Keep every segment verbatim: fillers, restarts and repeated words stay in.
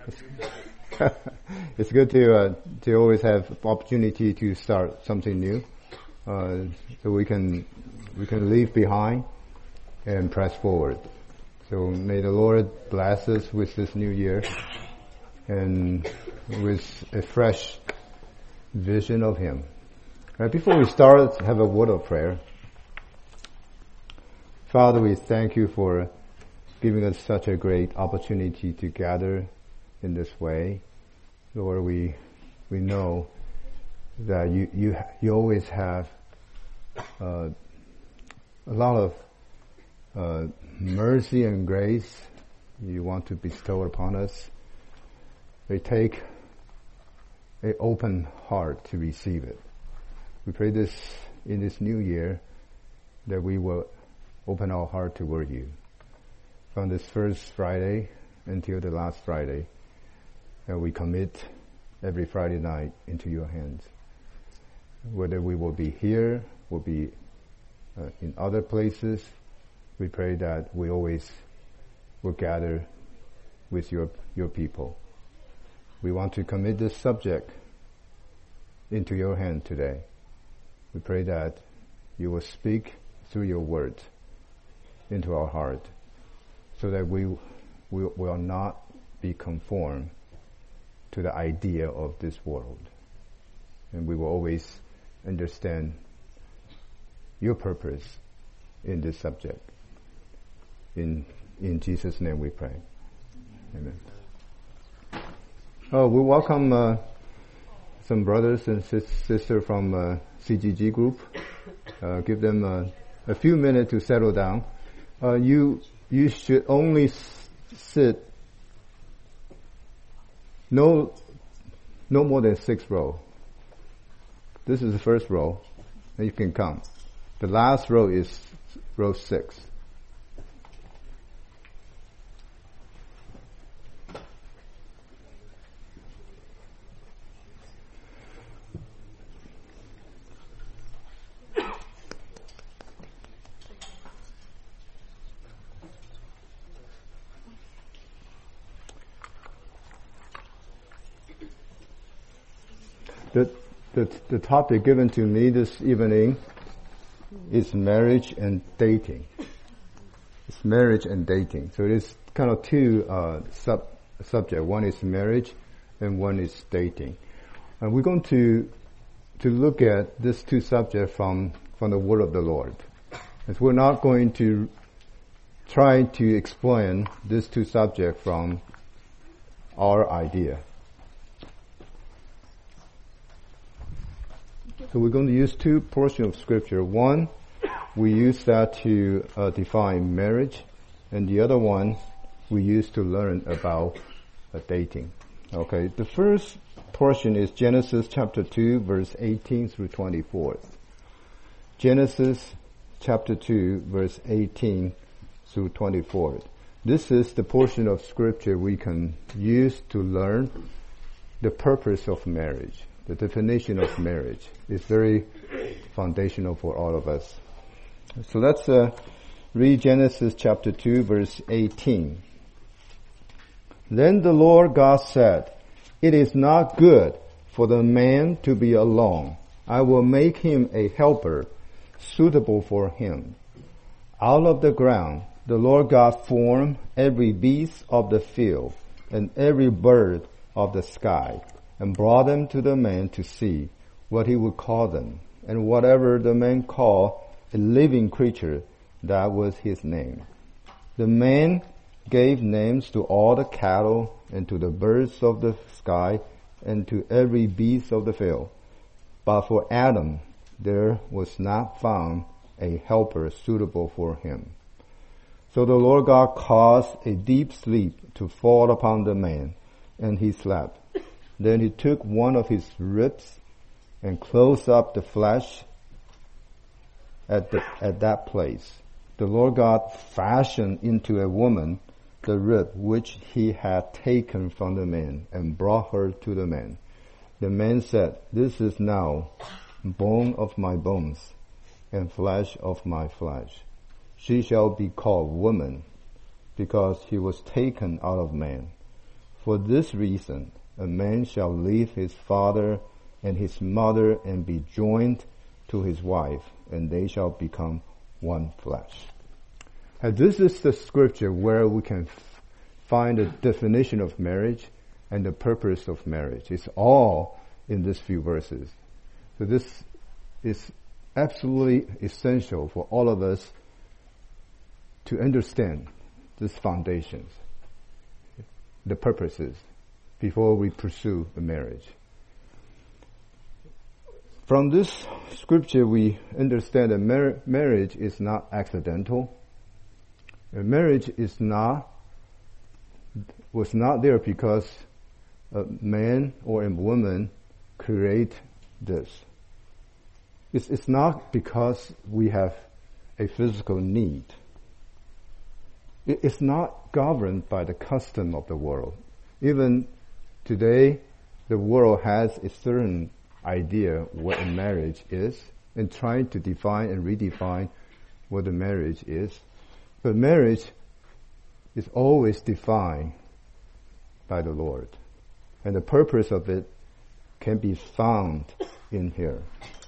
It's good to uh, to always have opportunity to start something new, uh, so we can we can leave behind and press forward. So may the Lord bless us with this new year and with a fresh vision of Him. Right, before we start, let's have a word of prayer. Father, we thank you for giving us such a great opportunity to gather in this way. Lord, we we know that you you you always have uh, a lot of uh, mercy and grace you want to bestow upon us. We take an open heart to receive it. We pray this in this new year that we will open our heart toward you. From this first Friday until the last Friday, that we commit every Friday night into your hands. Whether we will be here, will be uh, in other places, we pray that we always will gather with your your people. We want to commit this subject into your hand today. We pray that you will speak through your words into our heart, so that we, we will not be conformed to the idea of this world. And we will always understand your purpose in this subject. In in Jesus' name we pray. Amen. Oh, we welcome uh, some brothers and sis- sisters from uh, C G G group. Uh, give them uh, a few minutes to settle down. Uh, you you should only s- sit no no more than six row. This is the first row, and you can count. The last row is row six. The, the the topic given to me this evening is marriage and dating. It's marriage and dating. So it is kind of two uh, sub subject. One is marriage, and one is dating. And we're going to to look at these two subjects from from the Word of the Lord. As we're not going to try to explain these two subjects from our idea. So we're going to use two portions of scripture. One, we use that to uh, define marriage, and the other one we use to learn about uh, dating. Okay, the first portion is Genesis chapter two, verse eighteen through twenty-four. Genesis chapter two, verse eighteen through twenty-four. This is the portion of scripture we can use to learn the purpose of marriage. The definition of marriage is very foundational for all of us. So let's uh, read Genesis chapter two, verse eighteen. Then the Lord God said, "It is not good for the man to be alone. I will make him a helper suitable for him." Out of the ground the Lord God formed every beast of the field and every bird of the sky, and brought them to the man to see what he would call them. And whatever the man called a living creature, that was his name. The man gave names to all the cattle, and to the birds of the sky, and to every beast of the field. But for Adam there was not found a helper suitable for him. So the Lord God caused a deep sleep to fall upon the man, and he slept. Then he took one of his ribs and closed up the flesh at the, at that place. The Lord God fashioned into a woman the rib which he had taken from the man, and brought her to the man. The man said, "This is now bone of my bones and flesh of my flesh. She shall be called woman, because he was taken out of man. For this reason, a man shall leave his father and his mother and be joined to his wife, and they shall become one flesh. And this is the scripture where we can f- find a definition of marriage and the purpose of marriage. It's all in these few verses. So this is absolutely essential for all of us to understand these foundations, the purposes, before we pursue a marriage. From this scripture, we understand that mar- marriage is not accidental. A marriage is not was not there because a man or a woman create this. It's, it's not because we have a physical need. It, it's not governed by the custom of the world. Even today, the world has a certain idea what a marriage is and trying to define and redefine what a marriage is. But marriage is always defined by the Lord. And the purpose of it can be found in here.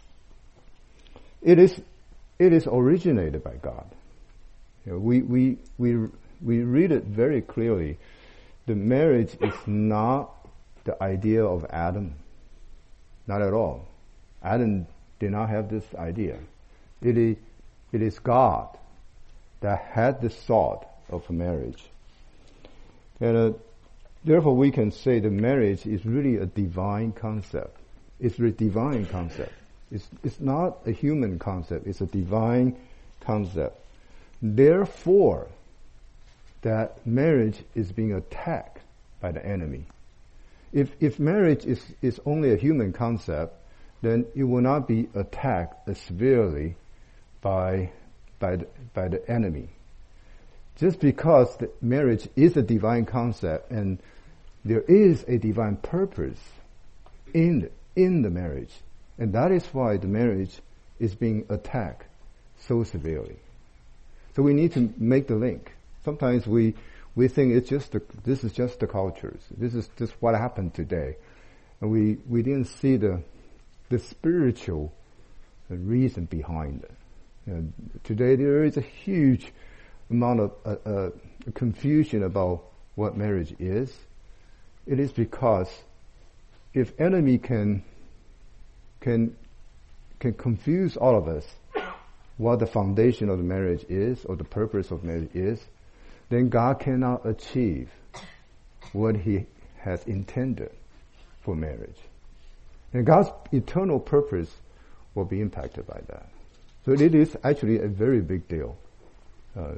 It is, it is originated by God. You know, we, we, we, we read it very clearly. The marriage is not the idea of Adam. Not at all. Adam did not have this idea. It is, it is God that had the thought of marriage. And uh, therefore we can say the marriage is really a divine concept. It's a divine concept. It's, it's not a human concept. It's a divine concept. Therefore, that marriage is being attacked by the enemy. If, if marriage is, is only a human concept, then it will not be attacked severely by, by the, by the enemy. Just because the marriage is a divine concept and there is a divine purpose in the, in the marriage, and that is why the marriage is being attacked so severely. So we need to make the link. Sometimes we we think it's just the, this is just the cultures. This is just what happened today, and we we didn't see the the spiritual reason behind it. And today there is a huge amount of uh, uh, confusion about what marriage is. It is because if enemy can can can confuse all of us what the foundation of the marriage is or the purpose of marriage is, then God cannot achieve what He has intended for marriage. And God's eternal purpose will be impacted by that. So it is actually a very big deal. Uh,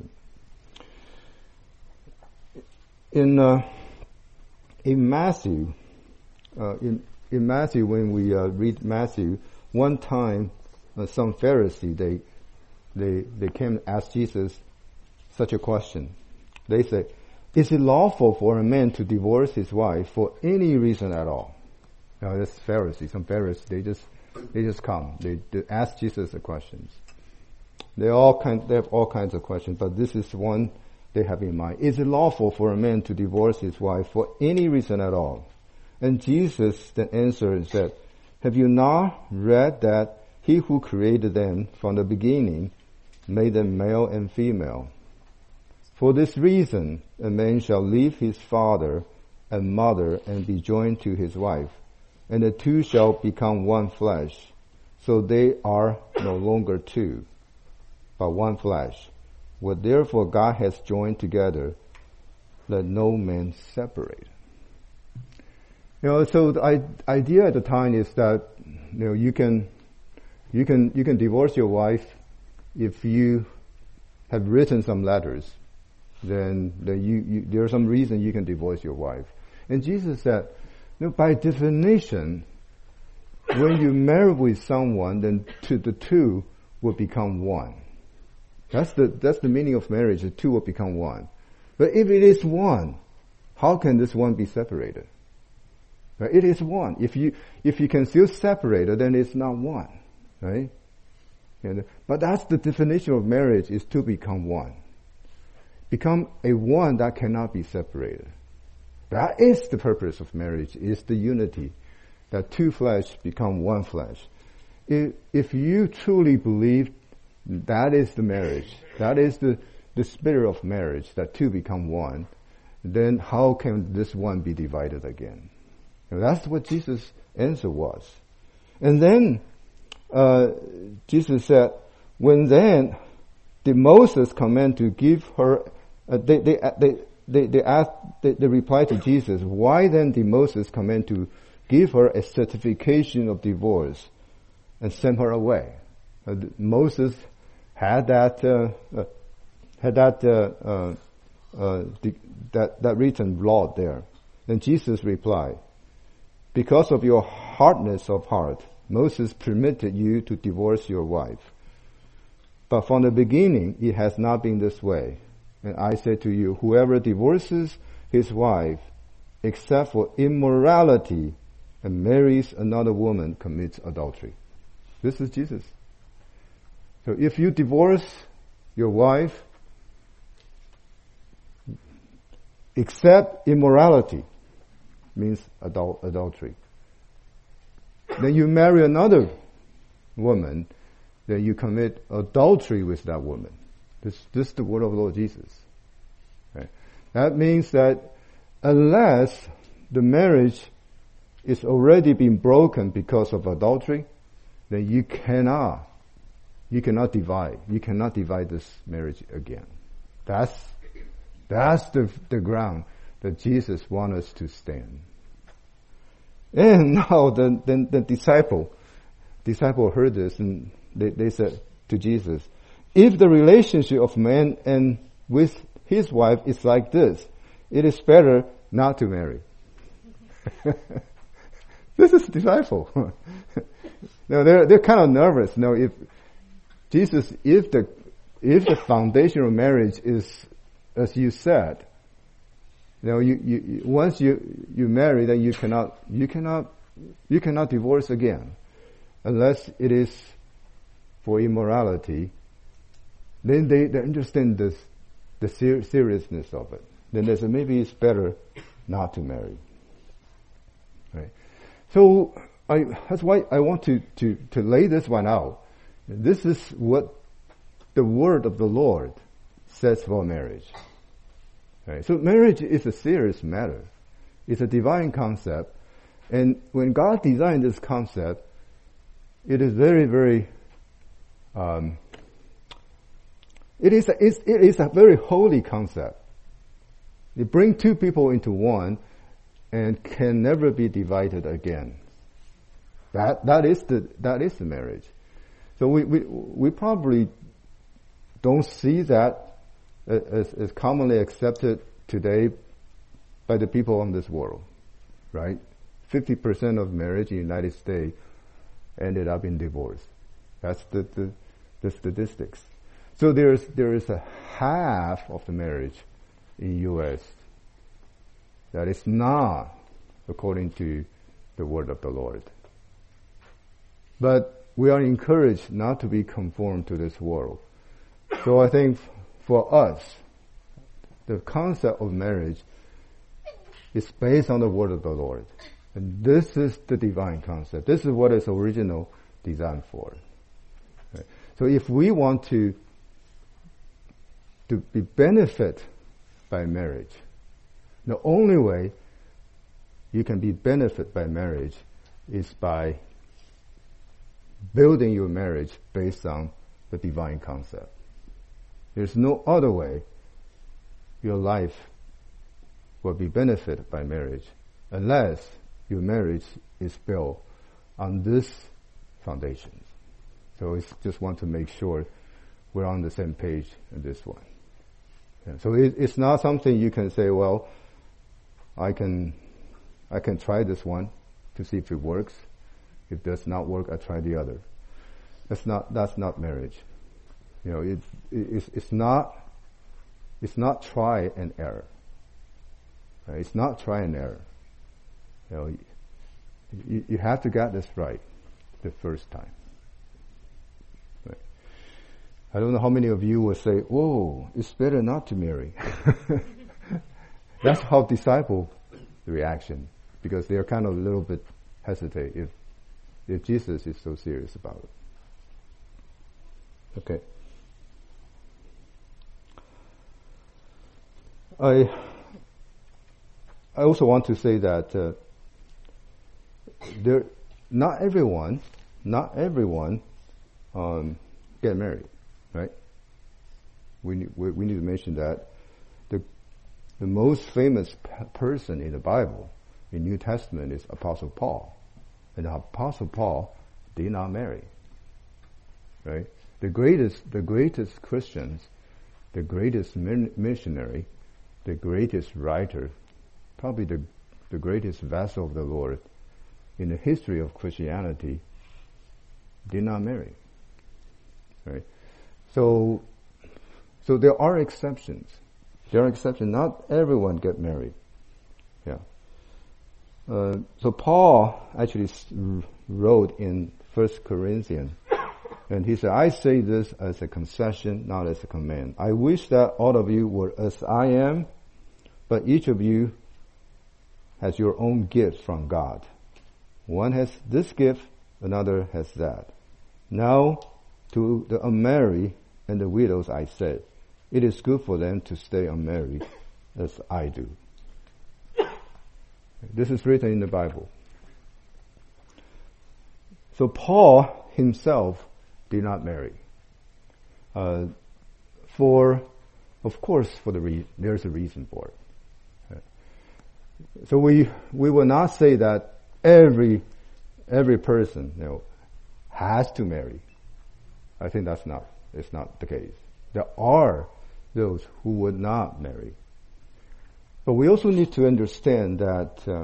in uh, in Matthew, uh, in in Matthew, when we uh, read Matthew, one time uh, some Pharisee they they they came and asked Jesus such a question. They said, "Is it lawful for a man to divorce his wife for any reason at all?" Now that's Pharisees. Some Pharisees they just they just come. They, they ask Jesus the questions. They all kind they have all kinds of questions, but this is one they have in mind. Is it lawful for a man to divorce his wife for any reason at all? And Jesus then answered and said, "Have you not read that He who created them from the beginning made them male and female? For this reason, a man shall leave his father and mother and be joined to his wife, and the two shall become one flesh. So they are no longer two, but one flesh. What therefore God has joined together, let no man separate." You know, so the idea at the time is that, you know, you can, you can, you can divorce your wife if you have written some letters. Then, then you, you, there's some reason you can divorce your wife. And Jesus said, you know, by definition, when you marry with someone, then to the two will become one. That's the, that's the meaning of marriage. The two will become one. But if it is one, how can this one be separated? Right? It is one. If you, if you can still separate it, then it's not one. Right? And, but that's the definition of marriage, is to become one. Become a one that cannot be separated. That is the purpose of marriage, is the unity, that two flesh become one flesh. If, if you truly believe that is the marriage, that is the, the spirit of marriage, that two become one, then how can this one be divided again? And that's what Jesus' answer was. And then uh, Jesus said, when then did Moses command to give her, uh, they, they, they, they, they asked, they, they replied to Jesus, why then did Moses command to give her a certification of divorce and send her away? Uh, Moses had that, uh, uh, had that, uh, uh, uh, the, that, that written law there. Then Jesus replied, because of your hardness of heart, Moses permitted you to divorce your wife. But from the beginning, it has not been this way. And I say to you, whoever divorces his wife, except for immorality, and marries another woman, commits adultery. This is Jesus. So if you divorce your wife, except immorality, means adul- adultery. Then you marry another woman, then you commit adultery with that woman. This, this is the word of the Lord Jesus. Right? That means that unless the marriage is already been broken because of adultery, then you cannot, you cannot divide. You cannot divide this marriage again. That's, that's the, the ground that Jesus wants us to stand. And now the, the, the disciple, disciple heard this and they, they said to Jesus, if the relationship of man and with his wife is like this, it is better not to marry. This is disciple. No, they're, they're kind of nervous. No, if Jesus, if the, if the foundation of marriage is, as you said, you know, you, you, once you, you marry, then you cannot, you cannot, you cannot divorce again. Unless it is for immorality. Then they, they understand this, the ser- seriousness of it. Then they say, maybe it's better not to marry. Right? So, I, that's why I want to, to, to lay this one out. This is what the word of the Lord says for marriage. Right? So marriage is a serious matter. It's a divine concept. And when God designed this concept, it is very, very, um, it is a, it's, it is a very holy concept. It brings two people into one and can never be divided again. That, that is the, that is the marriage. So we, we, we probably don't see that as, as commonly accepted today by the people in this world, right? fifty percent of marriage in the United States ended up in divorce. That's the, the, the statistics. So there's, there is a half of the marriage in U S that is not according to the word of the Lord. But we are encouraged not to be conformed to this world. So I think for us, the concept of marriage is based on the word of the Lord. And this is the divine concept. This is what is original designed for. Right? So if we want to, to be benefit by marriage, the only way you can be benefit by marriage is by building your marriage based on the divine concept. There's no other way your life will be benefited by marriage unless your marriage is built on this foundation. So I just want to make sure we're on the same page in this one. Yeah, so it, it's not something you can say, well, I can, I can try this one to see if it works. If it does not work, I try the other. That's not, that's not marriage. You know, it, it, it's, it's not, it's not try and error. Right? It's not try and error. You know, you, you have to get this right the first time. Right? I don't know how many of you will say, whoa, it's better not to marry. That's how disciples the reaction, because they're kind of a little bit hesitate if if Jesus is so serious about it. Okay. I I also want to say that uh, there, not everyone, not everyone, um, get married, right? We need, we, we need to mention that the the most famous p- person in the Bible, in New Testament, is Apostle Paul, and Apostle Paul did not marry, right? The greatest, the greatest Christians, the greatest min- missionary, the greatest writer, probably the the greatest vessel of the Lord in the history of Christianity, did not marry. Right? So, so there are exceptions. There are exceptions. Not everyone get married. Yeah. Uh, so Paul actually wrote in First Corinthians, and he said, "I say this as a concession, not as a command. I wish that all of you were as I am, but each of you has your own gift from God. One has this gift, another has that. Now, to the unmarried and the widows I said, it is good for them to stay unmarried as I do." This is written in the Bible. So Paul himself did not marry. Uh, for, of course, for the re- there's a reason for it. So we we will not say that every every person, you know, has to marry. I think that's not it's not the case. There are those who would not marry. But we also need to understand that uh,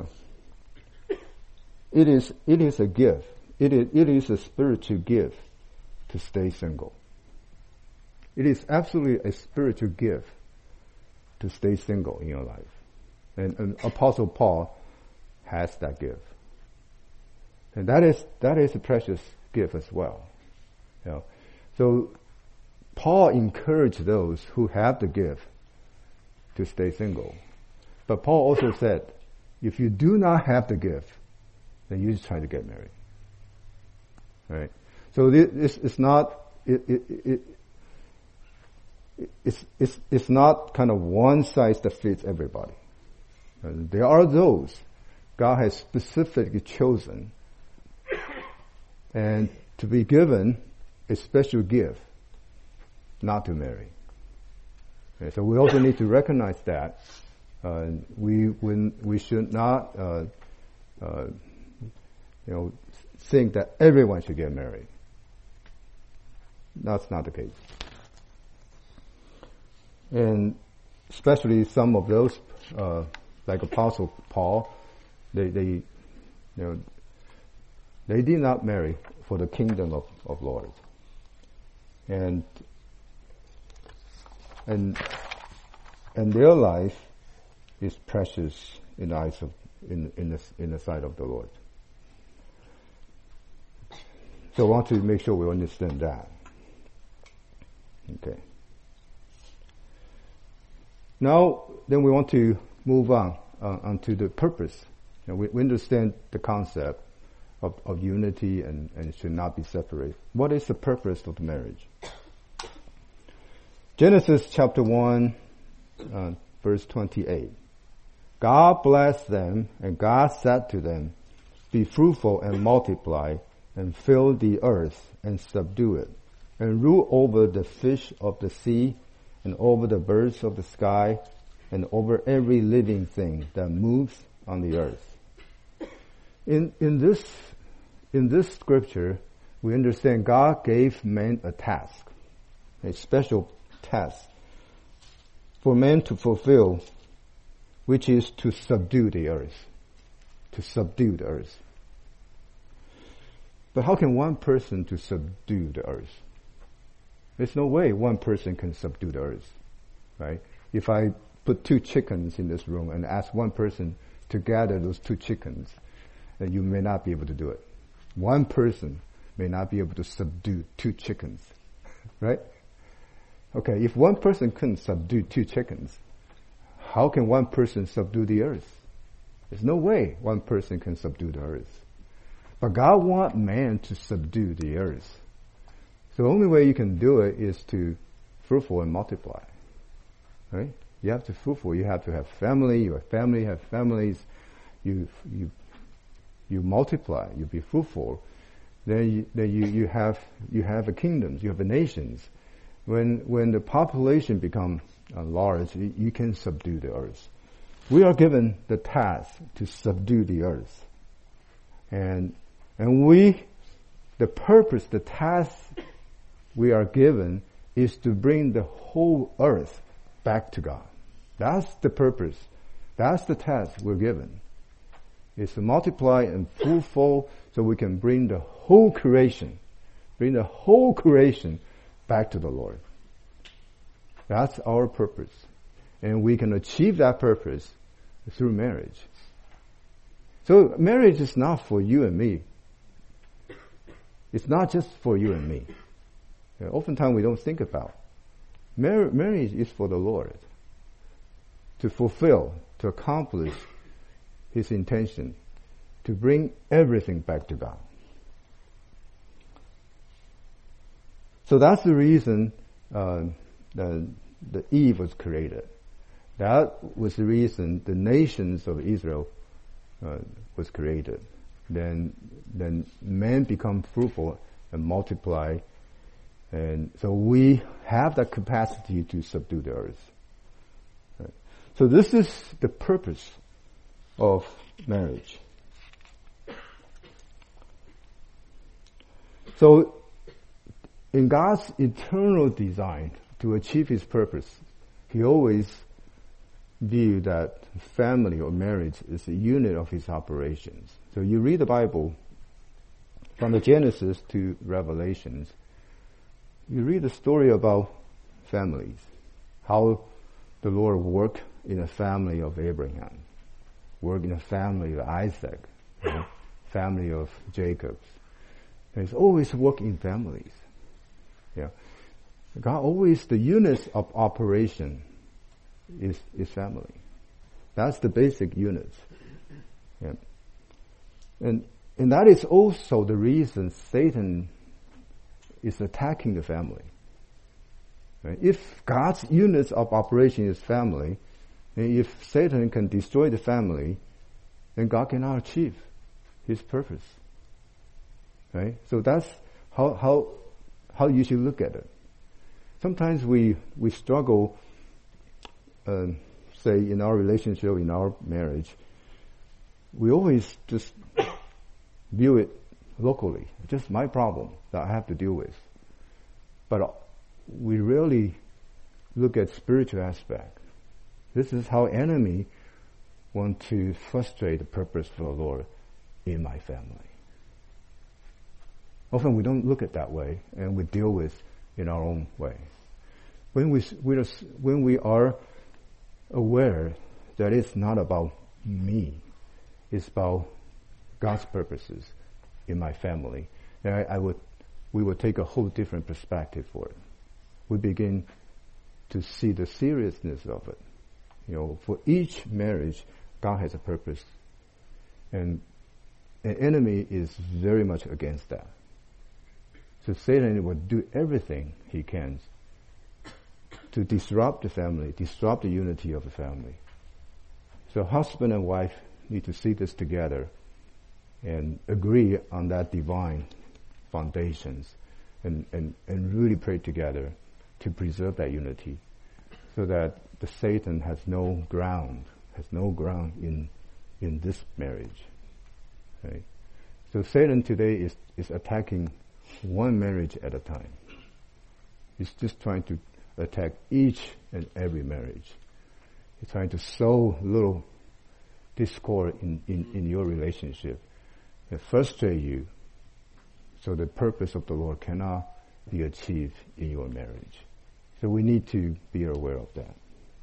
it is it is a gift. It is it is a spiritual gift to stay single. It is absolutely a spiritual gift to stay single in your life. And, and Apostle Paul has that gift. And that is, that is a precious gift as well. You know? So Paul encouraged those who have the gift to stay single. But Paul also said, if you do not have the gift, then you just try to get married. Right? So this is not, it, it, it, it's, it's, it's not kind of one size that fits everybody. And there are those God has specifically chosen and to be given a special gift not to marry. Okay, so we also need to recognize that uh, we when we should not uh, uh, you know think that everyone should get married. That's not the case. And especially some of those uh, like Apostle Paul, they, they, you know, they did not marry for the kingdom of, of Lord. And, and, and their life is precious in the eyes of, in, in the, in the sight of the Lord. So I want to make sure we understand that. Okay. Now, then we want to move on uh, onto the purpose. You know, we, we understand the concept of, of unity and, and it should not be separate. What is the purpose of the marriage? Genesis chapter one, uh, verse twenty-eight. God blessed them, and God said to them, "Be fruitful and multiply, and fill the earth and subdue it, and rule over the fish of the sea, and over the birds of the sky, and over every living thing that moves on the earth." In, in this, in this scripture, we understand God gave man a task, a special task for man to fulfill, which is to subdue the earth, to subdue the earth. But how can one person to subdue the earth? There's no way one person can subdue the earth, right? If I put two chickens in this room and ask one person to gather those two chickens, then you may not be able to do it. One person may not be able to subdue two chickens, right? Okay, if one person couldn't subdue two chickens, how can one person subdue the earth? There's no way one person can subdue the earth. But God wants man to subdue the earth. So the only way you can do it is to fruitful and multiply. Right? You have to fruitful. You have to have family. Your family have families. You you you multiply. You be fruitful. Then you, then you, you have you have a kingdoms. You have a nations. When when the population become uh, large, you, you can subdue the earth. We are given the task to subdue the earth, and and we, the purpose, the task we are given is to bring the whole earth back to God. That's the purpose. That's the task we're given. Is to multiply and fruitful so we can bring the whole creation, bring the whole creation back to the Lord. That's our purpose. And we can achieve that purpose through marriage. So marriage is not for you and me. It's not just for you and me. You know, oftentimes we don't think about. Mar- marriage is for the Lord. To fulfill, to accomplish His intention, to bring everything back to God. So that's the reason uh, the, the Eve was created. That was the reason the nations of Israel uh, was created. Then, then men become fruitful and multiply, and so we have that capacity to subdue the earth. Right. So this is the purpose of marriage. So, in God's eternal design to achieve His purpose, He always viewed that family or marriage is a unit of His operations. So you read the Bible from the Genesis to Revelations, you read the story about families, how the Lord worked in a family of Abraham, worked in a family of Isaac, you know, family of Jacob. There's always work in families. Yeah. God always, the units of operation is, is family. That's the basic units. Yeah. And, and that is also the reason Satan is attacking the family. Right? If God's units of operation is family, and if Satan can destroy the family, then God cannot achieve His purpose. Right? So that's how, how, how you should look at it. Sometimes we, we struggle, uh, say in our relationship, in our marriage, we always just view it locally. It's just my problem that I have to deal with. But we rarely look at spiritual aspect. This is how enemy want to frustrate the purpose for the Lord in my family. Often we don't look at that way, and we deal with in our own way. When we when we are aware that it's not about me, it's about God's purposes in my family, then I, I would we would take a whole different perspective for it. We begin to see the seriousness of it. You know, for each marriage, God has a purpose, and an enemy is very much against that. So Satan will do everything he can to disrupt the family, disrupt the unity of the family. So husband and wife need to see this together and agree on that divine foundations and, and, and really pray together to preserve that unity so that the Satan has no ground, has no ground in in this marriage. Right? So Satan today is, is attacking one marriage at a time. He's just trying to attack each and every marriage. He's trying to sow little discord in, in, in your relationship and frustrate you so the purpose of the Lord cannot be achieved in your marriage. So we need to be aware of that.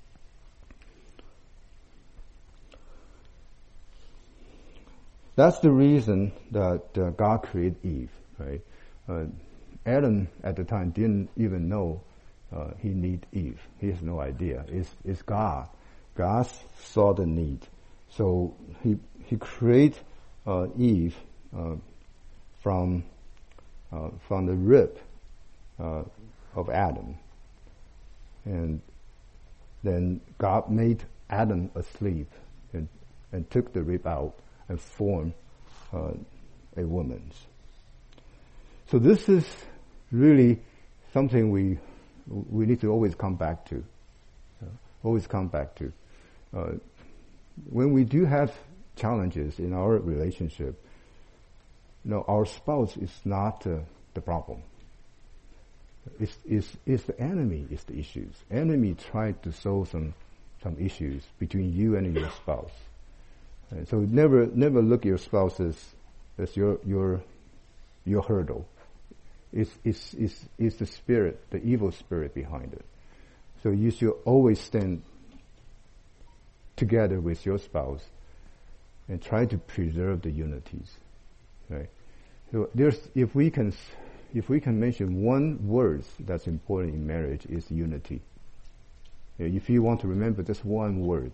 That's the reason that uh, God created Eve, right? Uh, Adam at the time didn't even know uh, he need Eve. He has no idea. It's, it's God. God saw the need. So he he created uh, Eve uh, from uh, from the rib uh, of Adam, and then God made Adam asleep and and took the rib out and formed uh, a woman's. So this is really something we we need to always come back to. Uh, always come back to. Uh, when we do have challenges in our relationship, you know, our spouse is not uh, the problem. It's, it's, it's the enemy is the issues. Enemy tried to solve some some issues between you and your spouse. And so never never look at your spouse as, as your your your hurdle. It's, it's, it's, it's the spirit, the evil spirit behind it. So you should always stand together with your spouse and try to preserve the unities, right? So there's, if we can, if we can mention one word that's important in marriage, is unity. If you want to remember just one word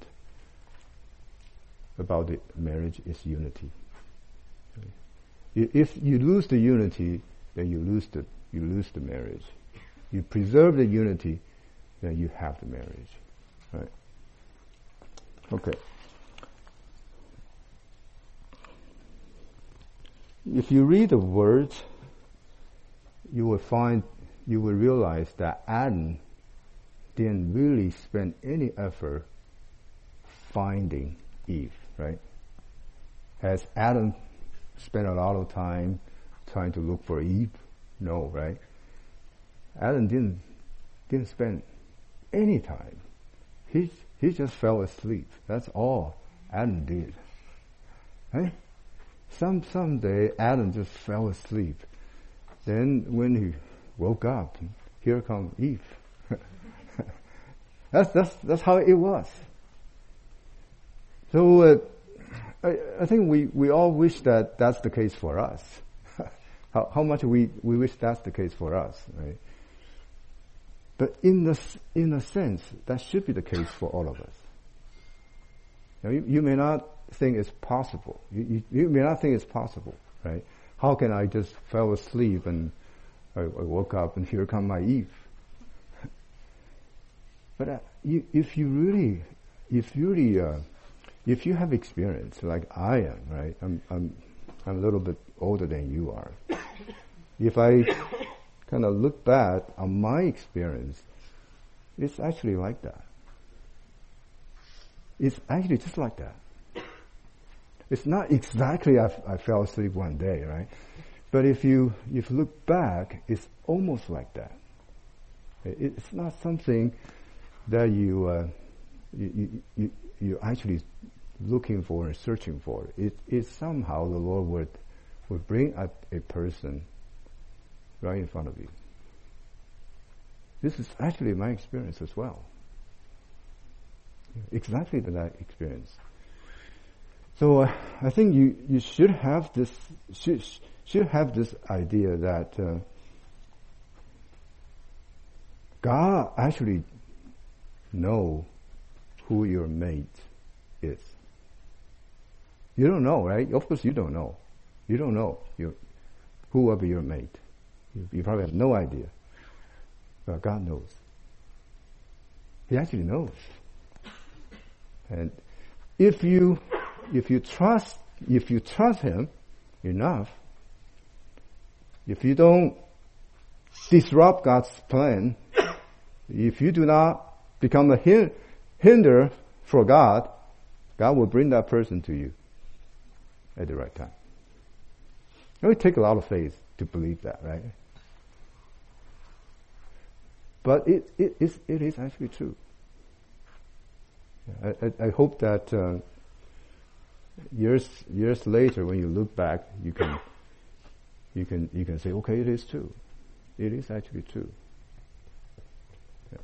about the marriage, is unity. If you lose the unity, then you lose the you lose the marriage. You preserve the unity, then you have the marriage, right? Okay. If you read the words, you will find, you will realize that Adam didn't really spend any effort finding Eve, right? Has Adam spent a lot of time trying to look for Eve? No, right? Adam didn't didn't spend any time. He he just fell asleep. That's all Adam did. Right? Some someday Adam just fell asleep. Then when he woke up, here comes Eve. that's that's that's how it was. So uh, I, I think we, we all wish that that's the case for us. how how much we, we wish that's the case for us, right? But in the in a sense, that should be the case for all of us. Now, you, you may not think it's possible. You, you, you may not think it's possible, right? How can I just fell asleep and I, I woke up and here come my Eve? But uh, you, if you really, if you really, uh, if you have experience like I am, right? I'm I'm I'm a little bit older than you are. If I kind of look back on my experience, it's actually like that. It's actually just like that. It's not exactly I, I fell asleep one day, right? But if you if you look back, it's almost like that. It's not something that you uh, you, you you're actually looking for and searching for. It it's somehow the Lord would would bring up a person right in front of you. This is actually my experience as well. Exactly that experience. So uh, I think you, you should have this should should have this idea that uh, God actually know who your mate is. You don't know, right? Of course you don't know. You don't know your, who will be your mate. You, you probably have no idea. But God knows. He actually knows. And if you if you trust if you trust Him enough, if you don't disrupt God's plan, if you do not become a hin- hinder for God, God will bring that person to you at the right time. It would take a lot of faith to believe that, right? But it it is it is actually true. I, I, I hope that uh, years years later, when you look back, you can you can you can say, okay, it is true. It is actually true. Yeah.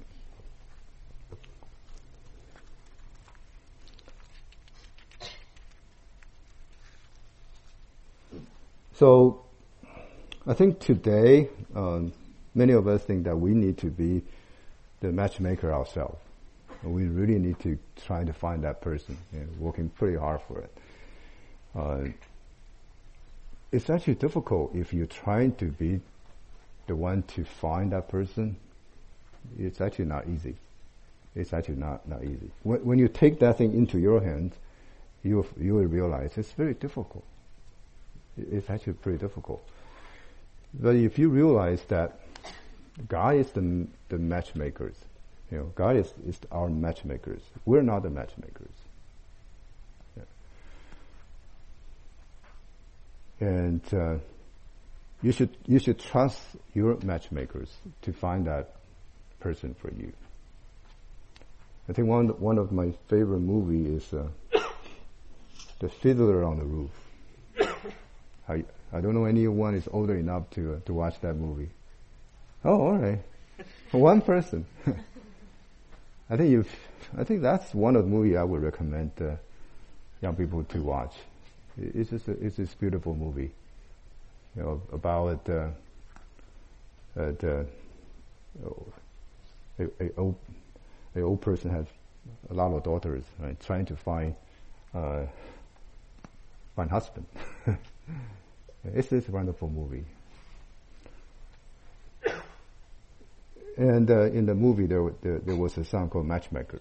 So, I think today, um, many of us think that we need to be the matchmaker ourselves. We really need to try to find that person, you know, working pretty hard for it. Uh, it's actually difficult if you're trying to be the one to find that person. It's actually not easy. It's actually not, not easy. When, when you take that thing into your hands, you you will realize it's very difficult. It's actually pretty difficult. But if you realize that God is the the matchmakers, you know, God is, is our matchmakers. We're not the matchmakers. Yeah. And uh, you should you should trust your matchmakers to find that person for you. I think one one of my favorite movie is uh, The Fiddler on the Roof. I I don't know anyone is older enough to uh, to watch that movie. Oh, all right, one person. I think you. I think that's one of the movies I would recommend uh, young people to watch. It's just a, it's this beautiful movie, you know, about uh, uh, the a, a old a old person has a lot of daughters, right? Trying to find uh, find husband. It's this wonderful movie. And uh, in the movie, there, there there was a song called Matchmaker.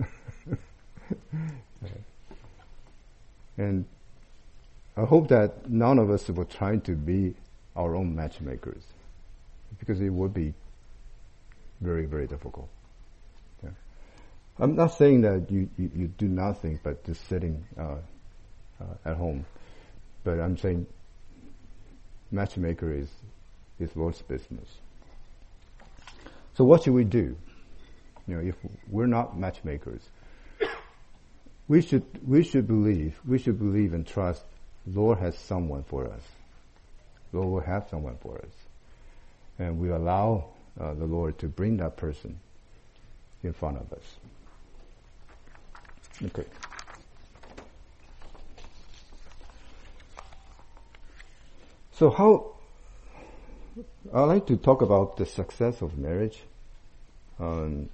And I hope that none of us will try to be our own matchmakers, because it would be very, very difficult. Yeah. I'm not saying that you, you, you do nothing but just sitting uh, uh, at home, but I'm saying matchmaker is is Lord's business. So what should we do? You know, if we're not matchmakers, we should we should believe we should believe and trust Lord has someone for us. Lord will have someone for us, and we allow uh, the Lord to bring that person in front of us. Okay. So how? I'd like to talk about the success of marriage. Um,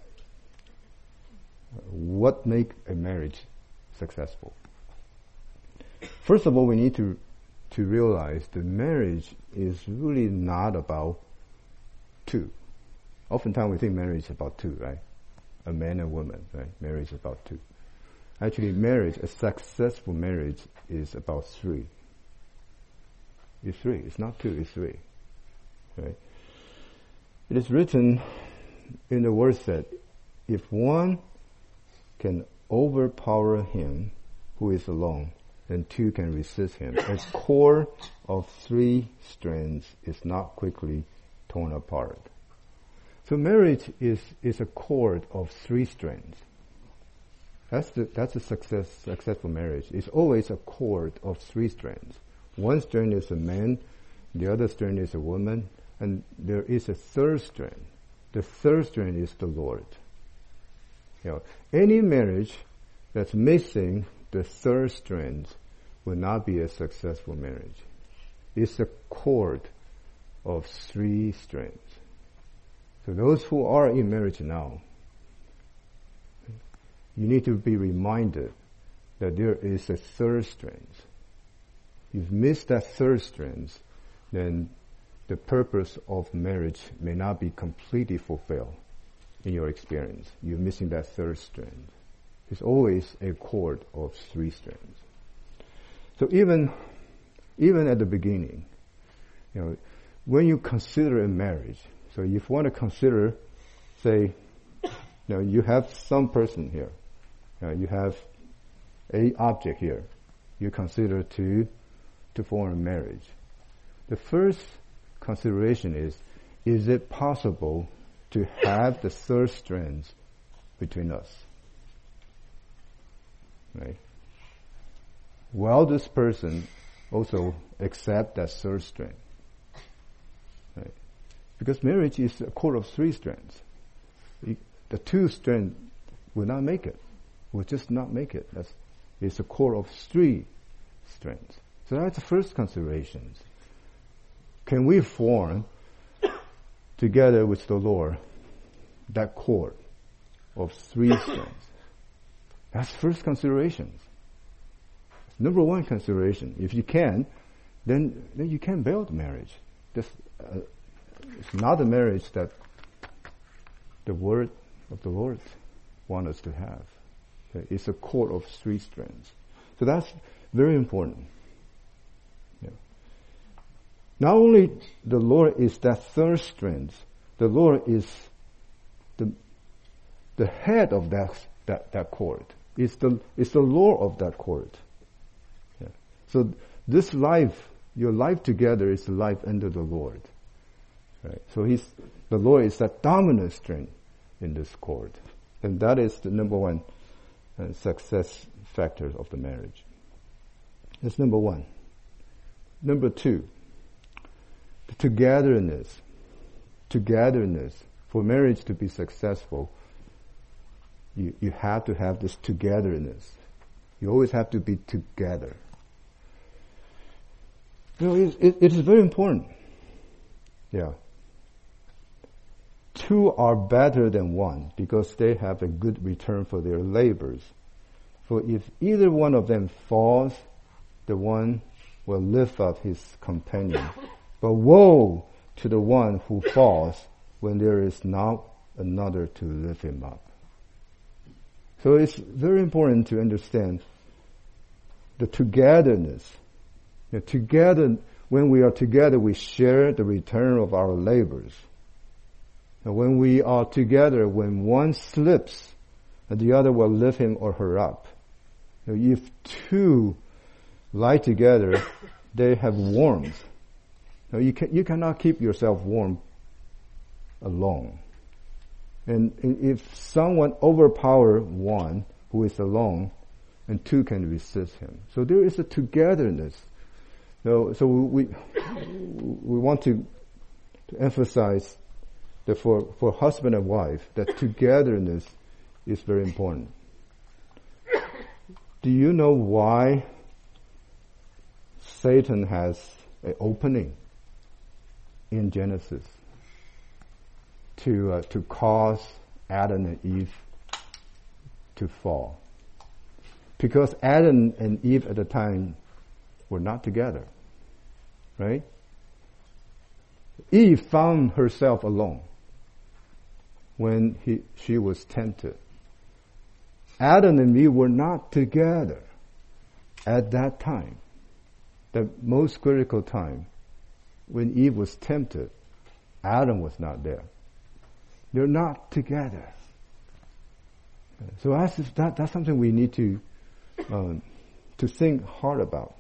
what makes a marriage successful? First of all, we need to to realize that marriage is really not about two. Oftentimes we think marriage is about two, right? A man and woman, right? Marriage is about two. Actually, marriage, a successful marriage, is about three. It's three. It's not two. It's three. Right? It is written in the Word that if one can overpower him who is alone, then two can resist him. A cord of three strands is not quickly torn apart. So marriage is is a cord of three strands. That's the that's a success successful marriage. It's always a cord of three strands. One strand is a man, the other strand is a woman, and there is a third strand. The third strand is the Lord. You know, any marriage that's missing the third strand will not be a successful marriage. It's a cord of three strands. So those who are in marriage now, you need to be reminded that there is a third strand. You've missed that third strand, then the purpose of marriage may not be completely fulfilled in your experience. You're missing that third strand. It's always a cord of three strands. So even, even at the beginning, you know, when you consider a marriage, so if you want to consider, say, you know, you have some person here, you know, you have a object here, you consider to, to form a marriage. The first consideration is, is it possible to have the third strand between us? Right? Will this person also accept that third strand? Right? Because marriage is a cord of three strands. The two strands will not make it. Will just not make it. That's, it's a cord of three strands. So that's the first consideration. Can we form together with the Lord that cord of three strands. That's first consideration. Number one consideration. If you can, then then you can build marriage. This, uh, it's not a marriage that the word of the Lord wants us to have. Okay? It's a cord of three strands. So that's very important. Yeah. Not only the Lord is that third strand, the Lord is the the head of that that, that cord. It's the it's the Lord of that cord. Yeah. So this life, your life together, is the life under the Lord. Right. So he's the Lord is that dominant strength in this cord, and that is the number one uh, success factor of the marriage. That's number one. Number two, the togetherness. Togetherness. For marriage to be successful, you, you have to have this togetherness. You always have to be together. You know, it, it, it is very important. Yeah. Two are better than one because they have a good return for their labors. For if either one of them falls, the one will lift up his companion. But woe to the one who falls when there is not another to lift him up. So it's very important to understand the togetherness. You know, together, when we are together, we share the return of our labors. And when we are together, when one slips, the other will lift him or her up. You know, if two lie together, they have warmth. You know, you, can, you cannot keep yourself warm alone. And if someone overpower one who is alone, and two can resist him. So there is a togetherness. So, so we we want to, to emphasize that for, for husband and wife, that togetherness is very important. Do you know why Satan has an opening in Genesis to uh, to cause Adam and Eve to fall? Because Adam and Eve at the time were not together, right? Eve found herself alone when he, she was tempted. Adam and Eve were not together at that time, the most critical time. When Eve was tempted, Adam was not there. They're not together. So that's, that, that's something we need to um, to think hard about.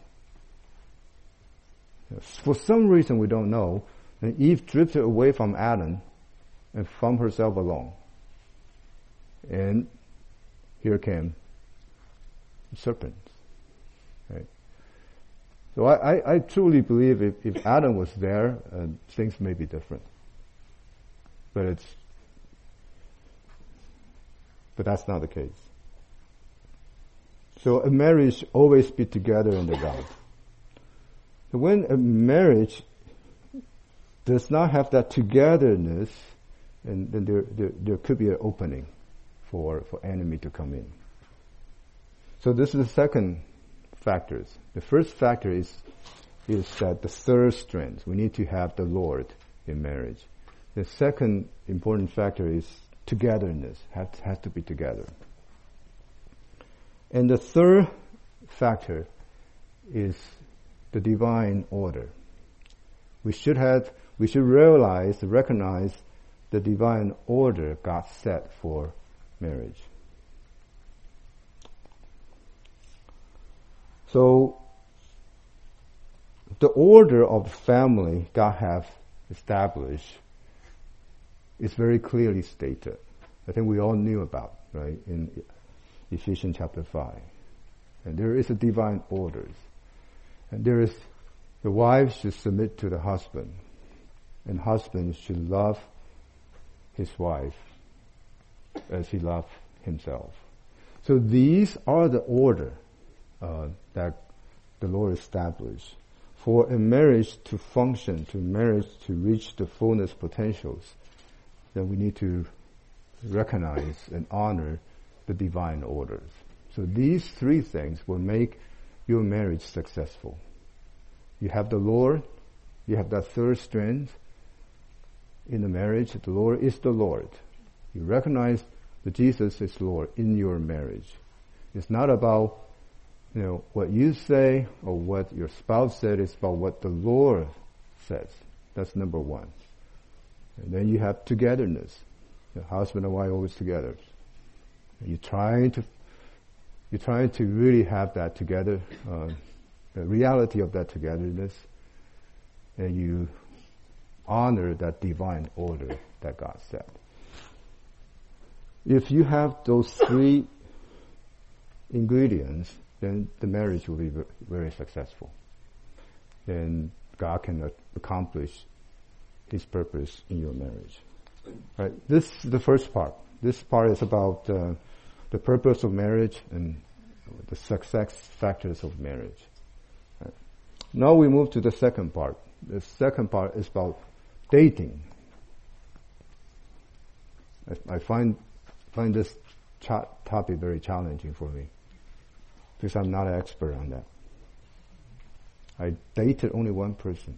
For some reason we don't know, and Eve drifted away from Adam and found herself alone. And here came the serpent. Right? So I, I, I truly believe if, if Adam was there, uh, things may be different. But it's but that's not the case. So a marriage always be together in the God. When a marriage does not have that togetherness, and then there, there, there could be an opening for, for enemy to come in. So this is the second factors. The first factor is, is that the third strength. We need to have the Lord in marriage. The second important factor is togetherness. Has, has to be together. And the third factor is the divine order. We should have, we should realize, recognize the divine order God set for marriage. So, the order of the family God have established is very clearly stated. I think we all knew about, right, in Ephesians chapter five. And there is a divine order. And there is, the wife should submit to the husband, and husband should love his wife as he loves himself. So these are the order uh, that the Lord established for a marriage to function, to marriage to reach the fullness potentials. Then we need to recognize and honor the divine orders. So these three things will make your marriage successful. You have the Lord, you have that third strength in the marriage. The Lord is the Lord. You recognize that Jesus is Lord in your marriage. It's not about, you know, what you say or what your spouse said. It's about what the Lord says. That's number one. And then you have togetherness. The husband and wife always together. You trying to, you trying to really have that together, uh, the reality of that togetherness, and you honor that divine order that God set. If you have those three ingredients, then the marriage will be very successful. Then God can accomplish His purpose in your marriage. Right? This is the first part. This part is about uh, the purpose of marriage and the success factors of marriage. Right? Now we move to the second part. The second part is about dating. I, I find find this cha- topic very challenging for me because I'm not an expert on that. I dated only one person.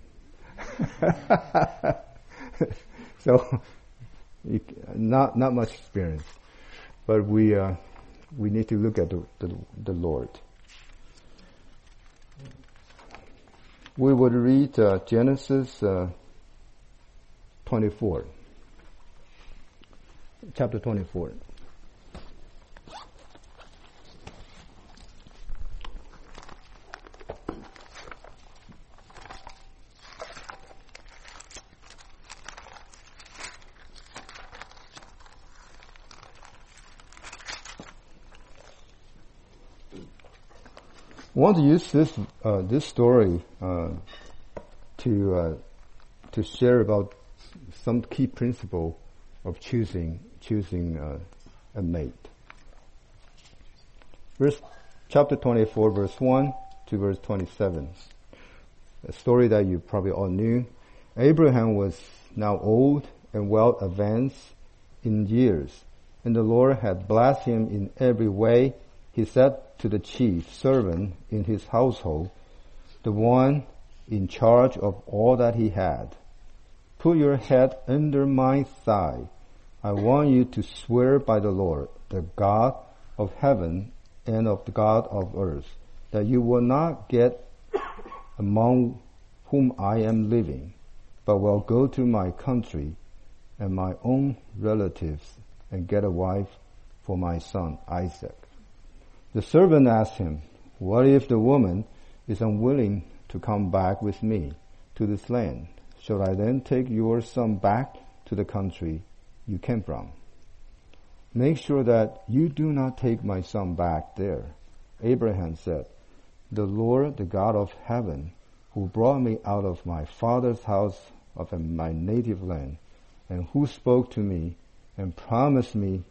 So, not not much experience, but we uh, we need to look at the, the the Lord. We would read uh, Genesis uh, twenty-four, chapter twenty-four. I want to use this uh, this story uh, to uh, to share about some key principle of choosing choosing uh, a mate. Verse chapter twenty-four, verse one to verse twenty-seven. A story that you probably all knew. Abraham was now old and well advanced in years, and the Lord had blessed him in every way. He said to the chief servant in his household, the one in charge of all that he had, "Put your head under my thigh. I want you to swear by the Lord, the God of heaven and of the God of earth, that you will not get among whom I am living, but will go to my country and my own relatives and get a wife for my son Isaac." The servant asked him, "What if the woman is unwilling to come back with me to this land? Shall I then take your son back to the country you came from?" "Make sure that you do not take my son back there." Abraham said, "The Lord, the God of heaven, who brought me out of my father's house of my native land, and who spoke to me and promised me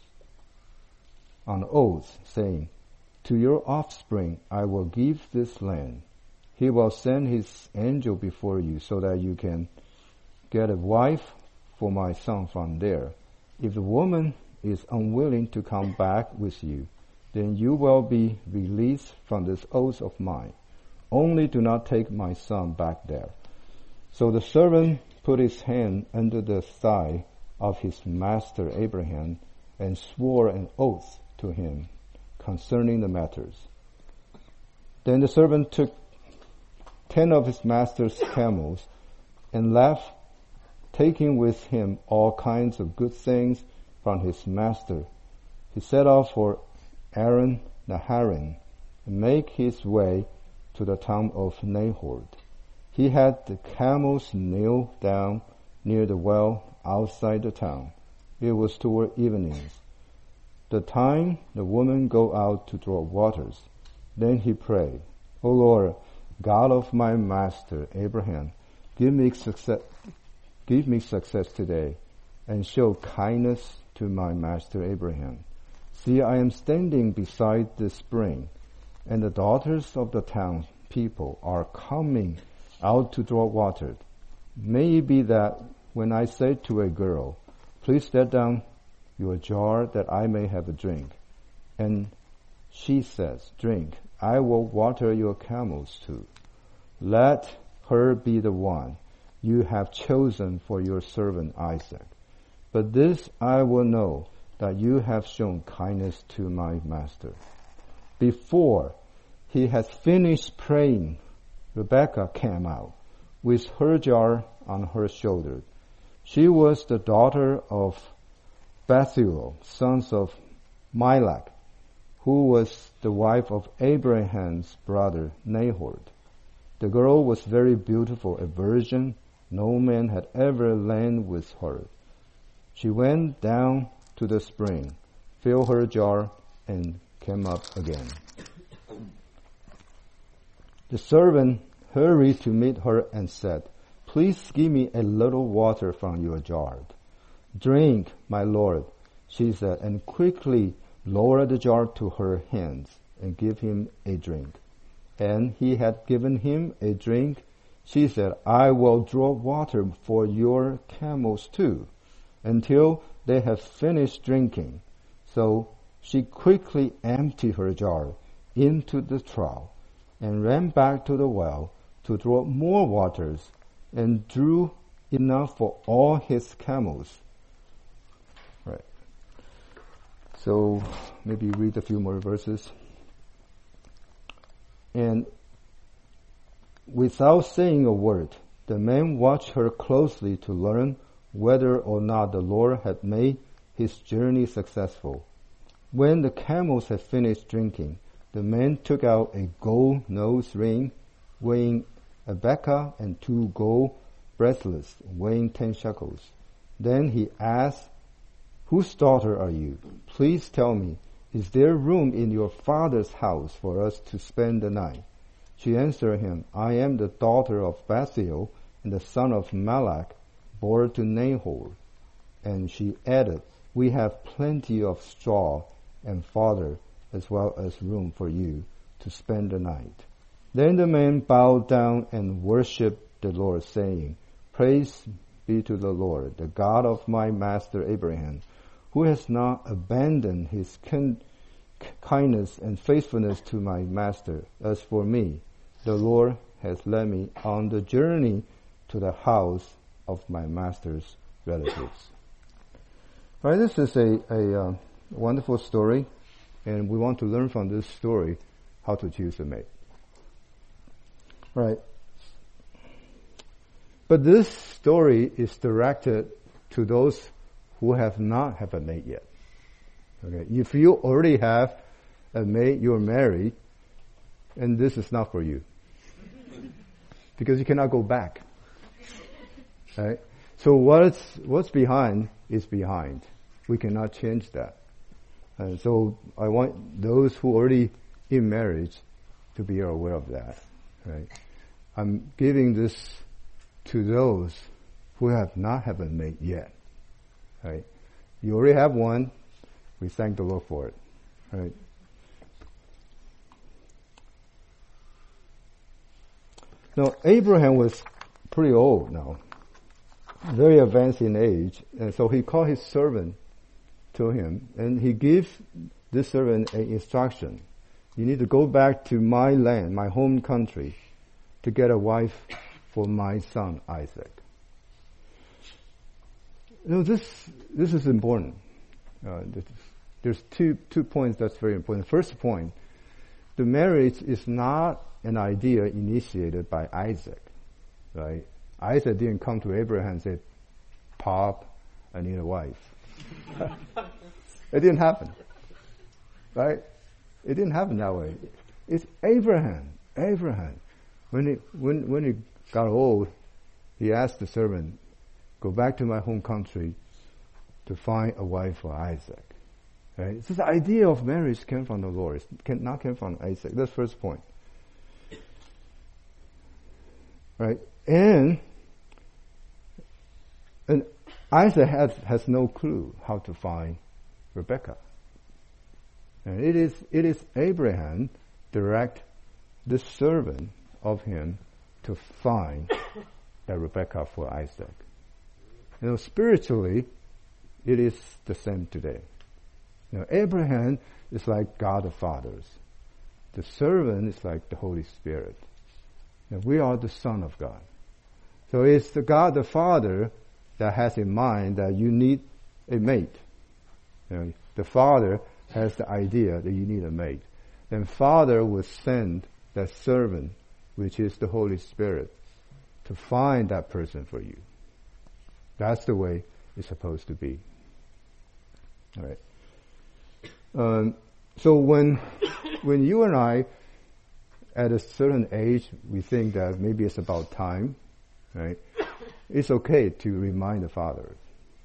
on oath, saying, 'To your offspring I will give this land.' He will send his angel before you so that you can get a wife for my son from there. If the woman is unwilling to come back with you, then you will be released from this oath of mine. Only do not take my son back there." So the servant put his hand under the thigh of his master Abraham and swore an oath to him concerning the matters. Then the servant took ten of his master's camels and left, taking with him all kinds of good things from his master. He set off for Aaron Naharaim and made his way to the town of Nahor. He had the camels kneel down near the well outside the town. It was toward evening, the time the woman go out to draw waters. Then he prayed, "O Lord, God of my master Abraham, give me success, give me success today, and show kindness to my master Abraham. See, I am standing beside the spring, and the daughters of the town people are coming out to draw water. May it be that when I say to a girl, 'Please let down your jar that I may have a drink. And she says, drink, I will water your camels too. Let her be the one you have chosen for your servant Isaac. But this I will know, that you have shown kindness to my master. Before he had finished praying, Rebekah came out with her jar on her shoulder. She was the daughter of Bethuel, sons of Milach, who was the wife of Abraham's brother Nahor. The girl was very beautiful, a virgin. No man had ever lain with her. She went down to the spring, filled her jar, and came up again. The servant hurried to meet her and said, please give me a little water from your jar. Drink, my lord, she said, and quickly lowered the jar to her hands and gave him a drink. And he had given him a drink. She said, I will draw water for your camels too, until they have finished drinking. So she quickly emptied her jar into the trough and ran back to the well to draw more waters, and drew enough for all his camels. Right. So maybe read a few more verses. And without saying a word, the man watched her closely to learn whether or not the Lord had made his journey successful. When the camels had finished drinking, the man took out a gold nose ring weighing a beka and two gold bracelets weighing ten shekels. Then he asked, whose daughter are you? Please tell me, is there room in your father's house for us to spend the night? She answered him, I am the daughter of Bethuel and the son of Malach, born to Nahor. And she added, we have plenty of straw and fodder, as well as room for you to spend the night. Then the man bowed down and worshipped the Lord, saying, praise be to the Lord, the God of my master Abraham, who has not abandoned his kin- kindness and faithfulness to my master. As for me, the Lord has led me on the journey to the house of my master's relatives. All right, this is a, a uh, wonderful story, and we want to learn from this story how to choose a mate. Right. But this story is directed to those who have not have a mate yet. Okay. If you already have a mate, you're married, and this is not for you. Because you cannot go back. Right? So what's, what's behind is behind. We cannot change that. And so I want those who are already in marriage to be aware of that. Right? I'm giving this to those who have not have a mate yet. Right? You already have one. We thank the Lord for it. Right? Now, Abraham was pretty old now, very advanced in age, and so he called his servant to him, and he gives this servant an instruction. You need to go back to my land, my home country, to get a wife for my son Isaac. You know, this this is important. Uh, there's two two points that's very important. First point, the marriage is not an idea initiated by Isaac, right? Isaac didn't come to Abraham and say, Pop, I need a wife. It didn't happen, right? It didn't happen that way. It's Abraham. Abraham. When he, when, when he got old, he asked the servant, go back to my home country to find a wife for Isaac. Right? So the idea of marriage came from the Lord. It can, not came from Isaac. That's the first point. Right? And, and Isaac has, has no clue how to find Rebekah. And it is, it is Abraham direct the servant of him to find that Rebekah for Isaac. You know, spiritually, it is the same today. You know, Abraham is like God the Fathers. The servant is like the Holy Spirit. And we are the Son of God. So it's the God the Father that has in mind that you need a mate. You know, the Father has the idea that you need a mate. Then Father will send that servant, which is the Holy Spirit, to find that person for you. That's the way it's supposed to be. All right. Um, so when when you and I, at a certain age, we think that maybe it's about time, right? It's okay to remind the fathers.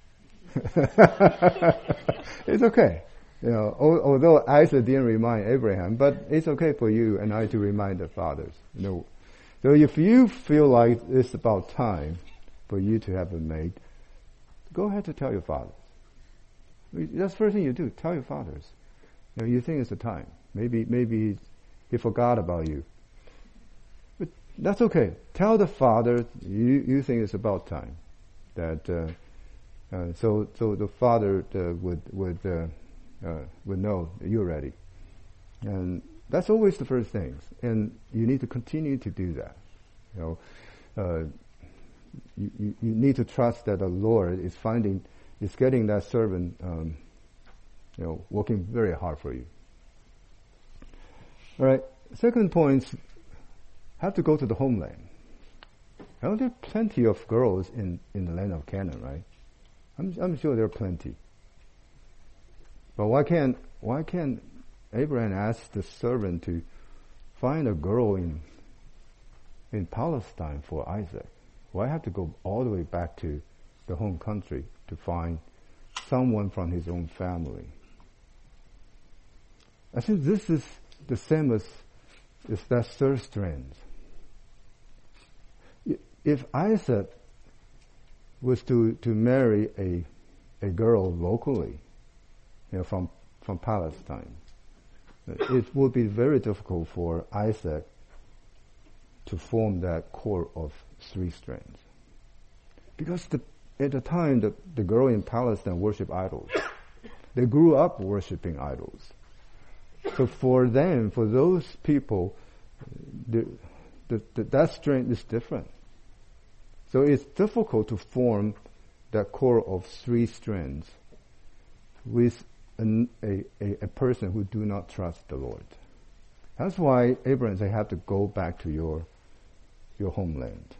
It's okay. You know, although Isaac didn't remind Abraham, but it's okay for you and I to remind the fathers. You know, so if you feel like it's about time for you to have a mate, go ahead to tell your fathers. That's the first thing you do. Tell your fathers. You know, you think it's the time. Maybe, maybe he forgot about you. But that's okay. Tell the father you you think it's about time. That uh, uh, so so the father uh, would would uh, uh, would know that you're ready. And that's always the first thing. And you need to continue to do that. You know, uh, you, you you need to trust that the Lord is finding. Is getting that servant, um, you know, working very hard for you. All right. Second point, have to go to the homeland. Now, there are plenty of girls in, in the land of Canaan, right? I'm I'm sure there are plenty. But why can't why can't Abraham ask the servant to find a girl in in Palestine for Isaac? Why have to go all the way back to the home country to find someone from his own family? I think this is the same as, as that third strand. If Isaac was to, to marry a a girl locally, you know, from from Palestine, it would be very difficult for Isaac to form that core of three strands, because the At the time, the, the girl in Palestine worship idols. They grew up worshiping idols. So for them, for those people, the, the, the, that strength is different. So it's difficult to form that core of three strands with an, a, a, a person who do not trust the Lord. That's why Abraham said, "I have to go back to your your homeland."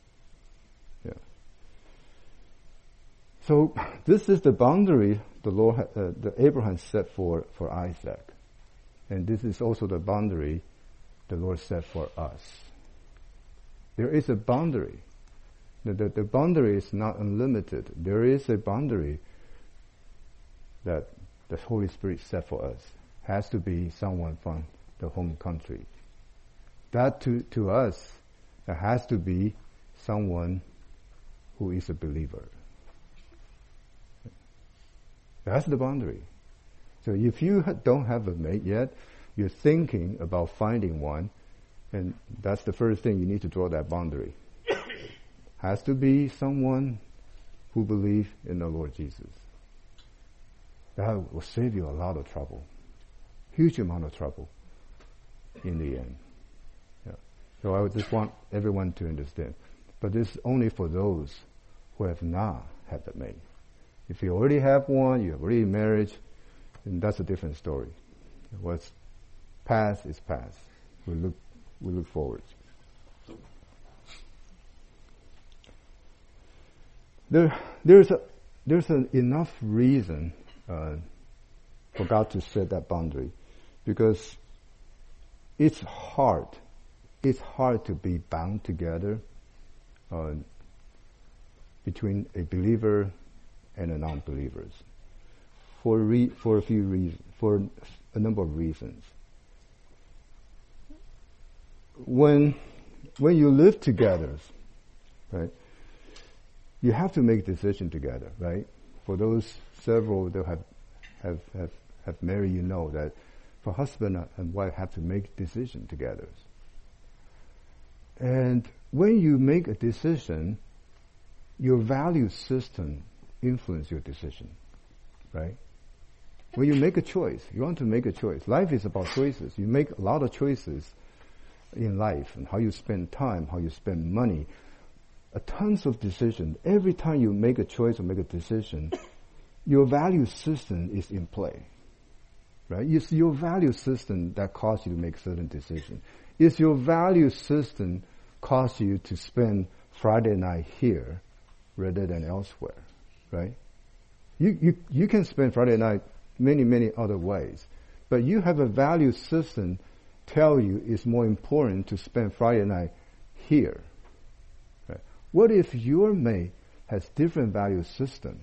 So this is the boundary the Lord, uh, the Abraham set for, for Isaac, and this is also the boundary the Lord set for us. There is a boundary. The, the, the boundary is not unlimited. There is a boundary that the Holy Spirit set for us. Has to be someone from the home country. That to to us, there has to be someone who is a believer. That's the boundary. So if you don't have a mate yet, you're thinking about finding one, and that's the first thing you need to draw that boundary. Has to be someone who believes in the Lord Jesus. That will save you a lot of trouble. Huge amount of trouble in the end. Yeah. So I would just want everyone to understand. But this is only for those who have not had the mate. If you already have one, you have already married, then that's a different story. What's past is past. We look, we look forward. There, there's a, there's an enough reason uh, for God to set that boundary, because it's hard. It's hard to be bound together uh, between a believer and a non-believers for re- for a few reasons, for a number of reasons. When when you live together, right, you have to make a decision together, right? For those several that have have have, have married, you know that for husband and wife have to make a decision together. And when you make a decision, your value system influence your decision. right? When you make a choice, you want to make a choice. Life is about choices. You make a lot of choices in life, and how you spend time, how you spend money, a tons of decisions. Every time you make a choice or make a decision, your value system is in play, right? It's your value system that causes you to make certain decisions. It's your value system cause you to spend Friday night here rather than elsewhere, right? You, you, you can spend Friday night many, many other ways, but you have a value system tell you it's more important to spend Friday night here. Right? What if your mate has different value system?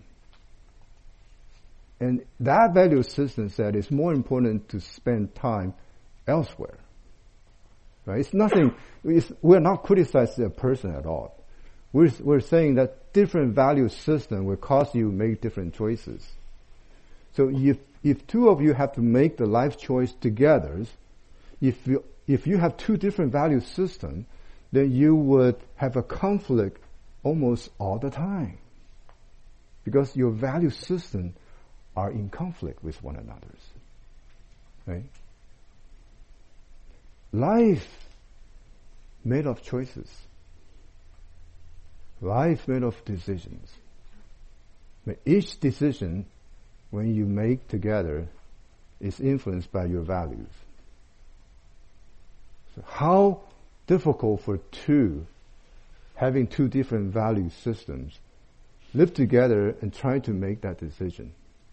And that value system said it's more important to spend time elsewhere. Right? It's nothing, it's, we're not criticizing a person at all. We're, we're saying that different value system will cause you to make different choices. So if, if two of you have to make the life choice together, if you, if you have two different value systems, then you would have a conflict almost all the time. Because your value systems are in conflict with one another. Right? Life made of choices. Life made of decisions. But each decision, when you make together, is influenced by your values. So how difficult for two, having two different value systems, live together and try to make that decision.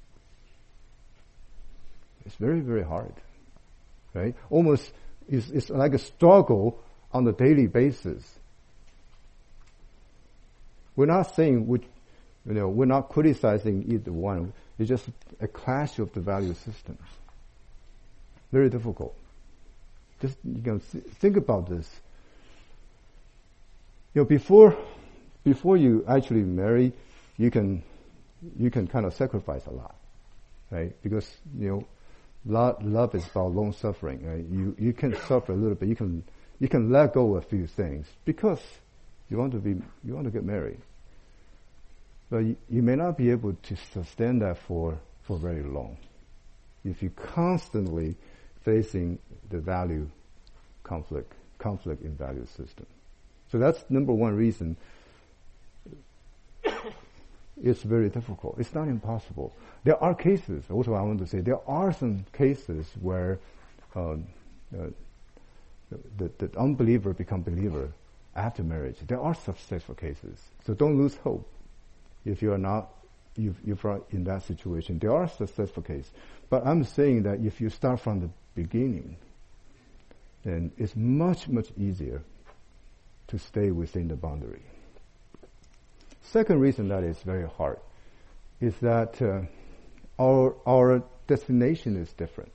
It's very, very hard, right? Almost, it's, it's like a struggle on a daily basis. We're not saying, we, you know, we're not criticizing either one. It's just a clash of the value systems. Very difficult. Just, you can think about this. You know, before, before you actually marry, you can, you can kind of sacrifice a lot, right? Because, you know, love, love is about long suffering, right? You, you can suffer a little bit. You can, you can let go of a few things because you want to be, you want to get married. But you, you may not be able to sustain that for, for very long. If you constantly facing the value conflict, conflict in value system. So that's number one reason. It's very difficult. It's not impossible. There are cases, also I want to say, there are some cases where um, uh, the, the unbeliever become believer after marriage. There are successful cases. So don't lose hope. If you are not, if you're in that situation, there are successful cases. But I'm saying that if you start from the beginning, then it's much, much easier to stay within the boundary. Second reason that is very hard is that uh, our our destination is different.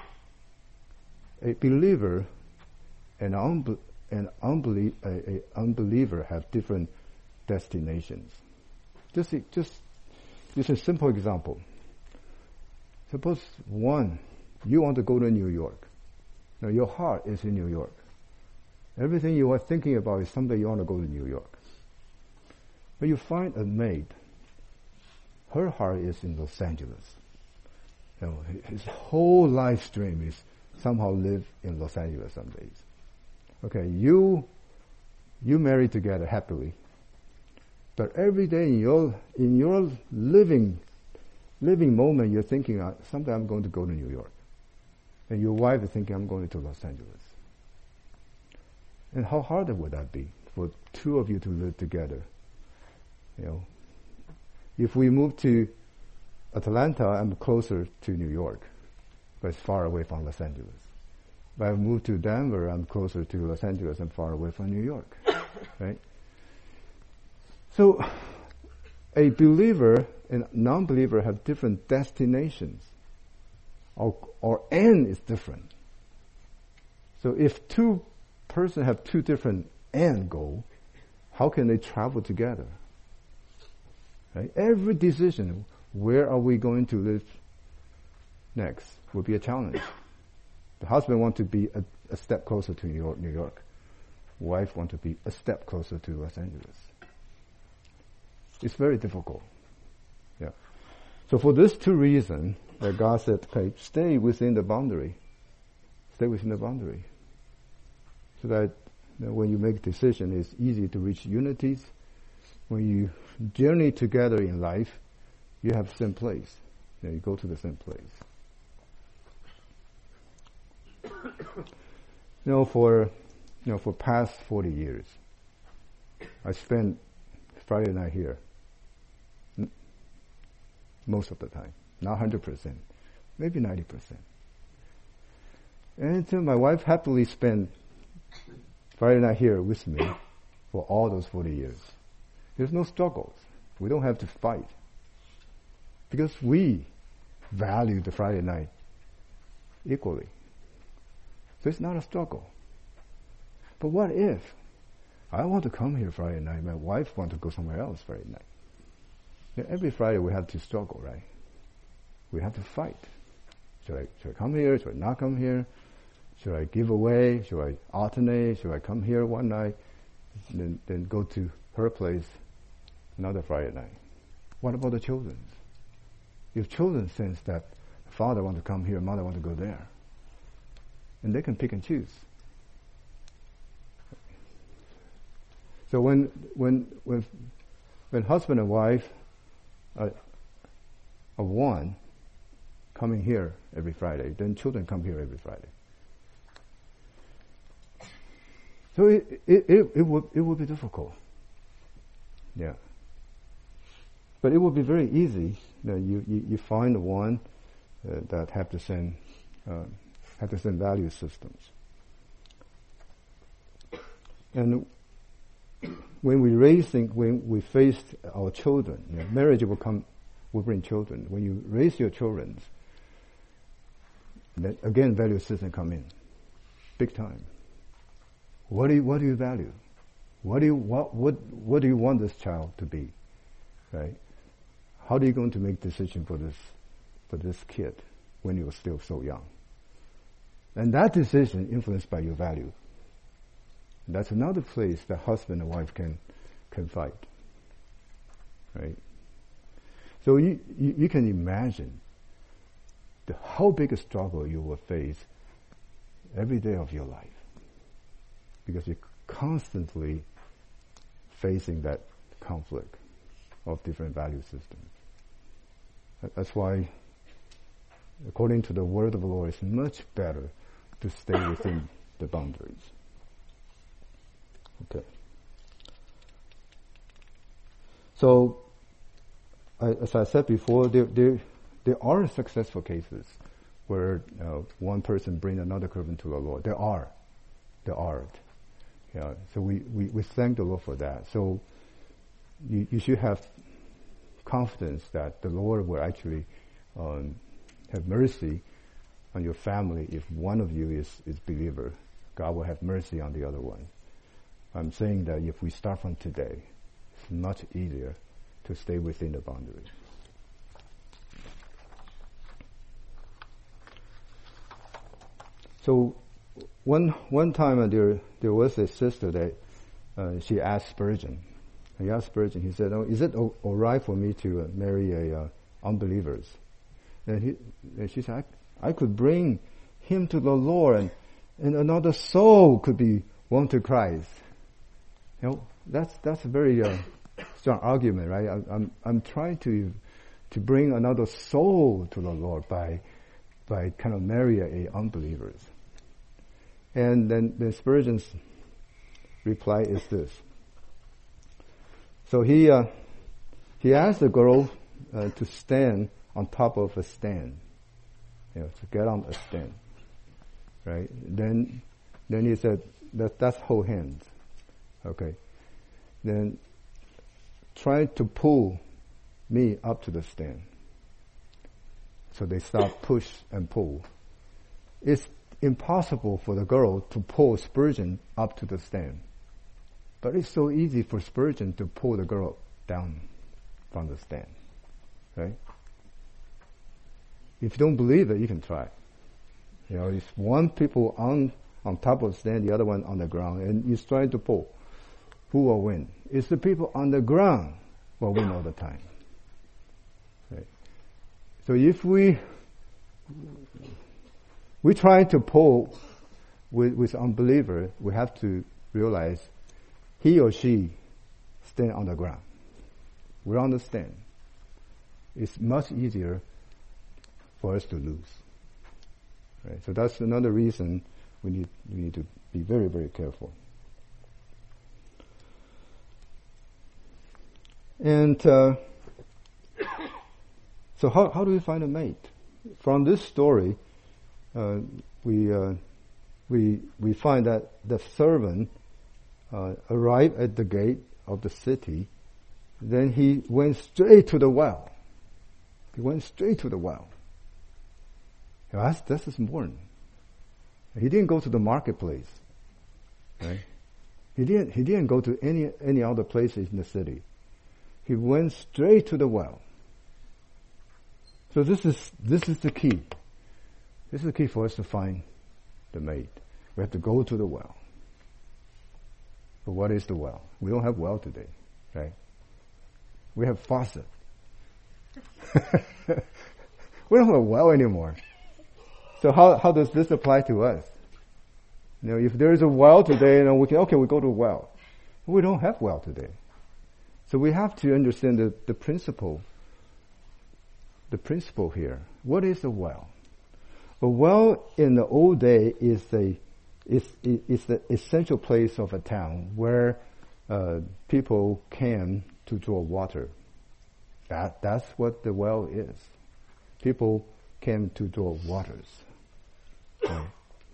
A believer and unbe- an unbelie- a, a unbeliever have different destinations. Just just just a simple example. Suppose one, you want to go to New York. Now your heart is in New York. Everything you are thinking about is someday you want to go to New York. But you find a maid. Her heart is in Los Angeles. You know, his whole life stream is somehow live in Los Angeles some days. Okay, you you marry together happily. But every day in your in your living living moment, you're thinking, uh, someday I'm going to go to New York. And your wife is thinking, I'm going to Los Angeles. And how hard would that be for two of you to live together? You know, if we move to Atlanta, I'm closer to New York, but it's far away from Los Angeles. If I move to Denver, I'm closer to Los Angeles and far away from New York, right? So, a believer and non-believer have different destinations. Our, our end is different. So if two persons have two different end goals, how can they travel together? Right? Every decision, where are we going to live next, will be a challenge. The husband wants to be a, a step closer to New York, New York. Wife wants to be a step closer to Los Angeles. It's very difficult. Yeah. So for these two reasons, that God said, okay, stay within the boundary. Stay within the boundary. So that, you know, when you make a decision, it's easy to reach unities. When you journey together in life, you have the same place. You know, you go to the same place. You know, for you know, for past forty years, I spent Friday night here most of the time, not one hundred percent, maybe ninety percent. And so my wife happily spent Friday night here with me for all those forty years. There's no struggles. We don't have to fight. Because we value the Friday night equally. So it's not a struggle. But what if I want to come here Friday night, my wife wants to go somewhere else Friday night? You know, every Friday we have to struggle, right? We have to fight. Should I, should I come here? Should I not come here? Should I give away? Should I alternate? Should I come here one night, then, then go to her place another Friday night? What about the children? If children sense that father wants to come here, mother wants to go there, and they can pick and choose. So when when when when husband and wife are, are one, coming here every Friday, then children come here every Friday. So it it it, it would it would be difficult. Yeah. But it would be very easy. You know, you, you, you find one uh, that have the same uh, have the same value systems. And when we raising, when we face our children, you know, marriage will come, will bring children. When you raise your children, then again value system come in, big time. What do you what do you value? What do you what what what do you want this child to be, right? How are you going to make decision for this for this kid when you're still so young? And that decision influenced by your value. That's another place that husband and wife can can fight, right? So you you, you can imagine the how big a struggle you will face every day of your life, because you're constantly facing that conflict of different value systems. That's why, according to the word of the Lord, it's much better to stay within the boundaries. Okay. So, I, as I said before, there, there, there are successful cases where uh, one person brings another person to the Lord. There are. There are. Yeah. So we, we, we thank the Lord for that. So you, you should have confidence that the Lord will actually um, have mercy on your family. If one of you is, is believer, God will have mercy on the other one. I'm saying that if we start from today, it's much easier to stay within the boundaries. So one one time uh, there there was a sister that uh, she asked Spurgeon. He asked Spurgeon. He said, "Oh, is it all right for me to uh, marry a uh, unbelievers?" And, he, and she said, I, "I could bring him to the Lord, and, and another soul could be won to Christ." You know, that's that's a very uh, strong argument, right? I, I'm I'm trying to to bring another soul to the Lord by by kind of marry a, a unbelievers. And then the Spurgeon's reply is this. So he uh, he asked the girl uh, to stand on top of a stand, you know, to get on a stand, right? Then then he said that that's hold hands, okay. Then try to pull me up to the stand. So they start push and pull. It's impossible for the girl to pull Spurgeon up to the stand. But it's so easy for Spurgeon to pull the girl down from the stand. Right? If you don't believe it, you can try. You know, if one people on, on top of the stand, the other one on the ground, and you're trying to pull, who will win? It's the people on the ground will win all the time. Right? So if we we try to pull with, with unbeliever, we have to realize he or she stand on the ground. We understand. It's much easier for us to lose. Right? So that's another reason we need we need to be very, very careful. And uh, so how how do we find a mate? From this story, uh, we uh, we we find that the servant uh, arrived at the gate of the city. Then he went straight to the well. He went straight to the well. That's, that's important. He didn't go to the marketplace. Right? He didn't, he didn't go to any, any other places in the city. He went straight to the well. So this is, this is the key. This is the key for us to find the mate. We have to go to the well. But what is the well? We don't have well today, right? We have faucet. We don't have a well anymore. So how how does this apply to us? You know, if there is a well today, you know, we can okay, we go to a well. We don't have well today. So we have to understand the, the principle. The principle here. What is a well? A well in the old day is a is is the essential place of a town where uh, people came to draw water. That that's what the well is. People came to draw waters. Right?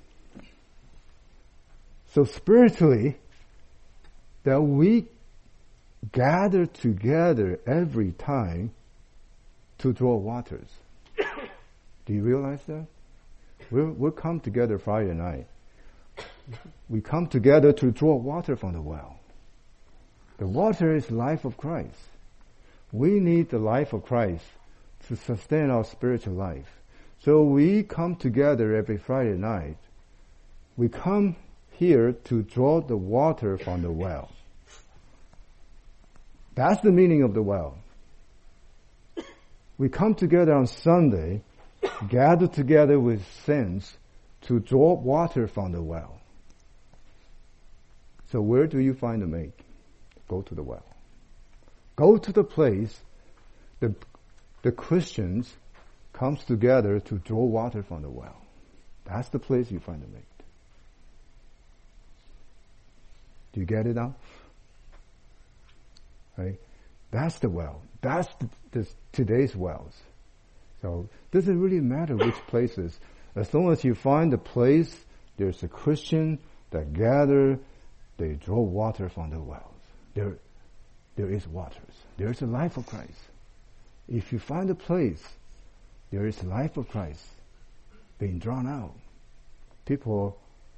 So spiritually, that we gather together every time to draw waters. Do you realize that? We'll, we'll come together Friday night. We come together to draw water from the well. The water is life of Christ. We need the life of Christ to sustain our spiritual life. So we come together every Friday night. We come here to draw the water from the well. That's the meaning of the well. We come together on Sunday, gather together with saints to draw water from the well. So where do you find a mate? Go to the well. Go to the place the the Christians comes together to draw water from the well. That's the place you find a mate. Do you get it now? Right? That's the well. That's the, the, today's wells. So it doesn't really matter which places. As long as you find a place, there's a Christian that gather, they draw water from the wells. There, there is waters. There is the life of Christ. If you find a place, there is the life of Christ being drawn out. People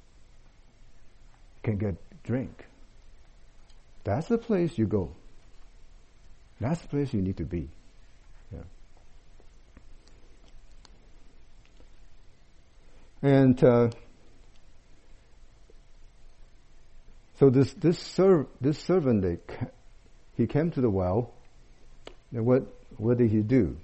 can get drink. That's the place you go. That's the place you need to be. Yeah. And uh, so this this serv- this servant, they, he came to the well. And what what did he do?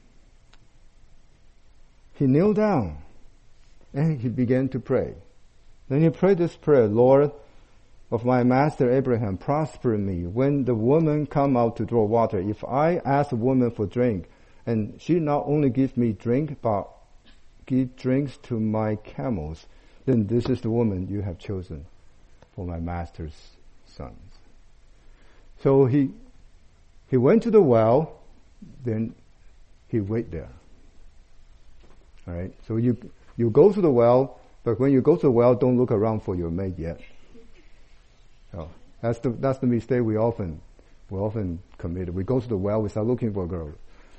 He knelt down and he began to pray. Then he prayed this prayer: Lord of my master Abraham, prosper me when the woman come out to draw water. If I ask a woman for drink, and she not only gives me drink, but give drinks to my camels, then this is the woman you have chosen for my master's sons. So he he went to the well, then he wait there. All right. So you you go to the well, but when you go to the well, don't look around for your mate yet. So that's the that's the mistake we often we often commit. We go to the well, we start looking for a girl.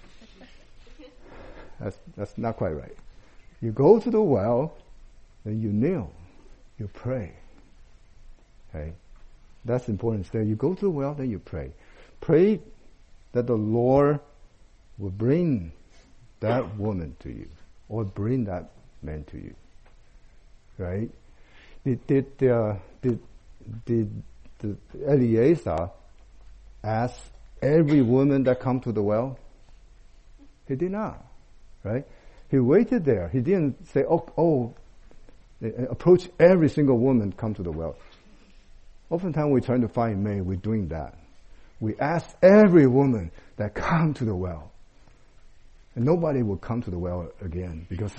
That's that's not quite right. You go to the well, then you kneel, you pray. Okay, that's the important step. You go to the well, then you pray. Pray that the Lord will bring that woman to you, or bring that man to you. Right? Did did uh, did did the Eliezer ask every woman that come to the well? He did not. right? He waited there. He didn't say, oh, oh, approach every single woman come to the well. Oftentimes we're trying to find mate, we're doing that. We ask every woman that come to the well. And nobody will come to the well again because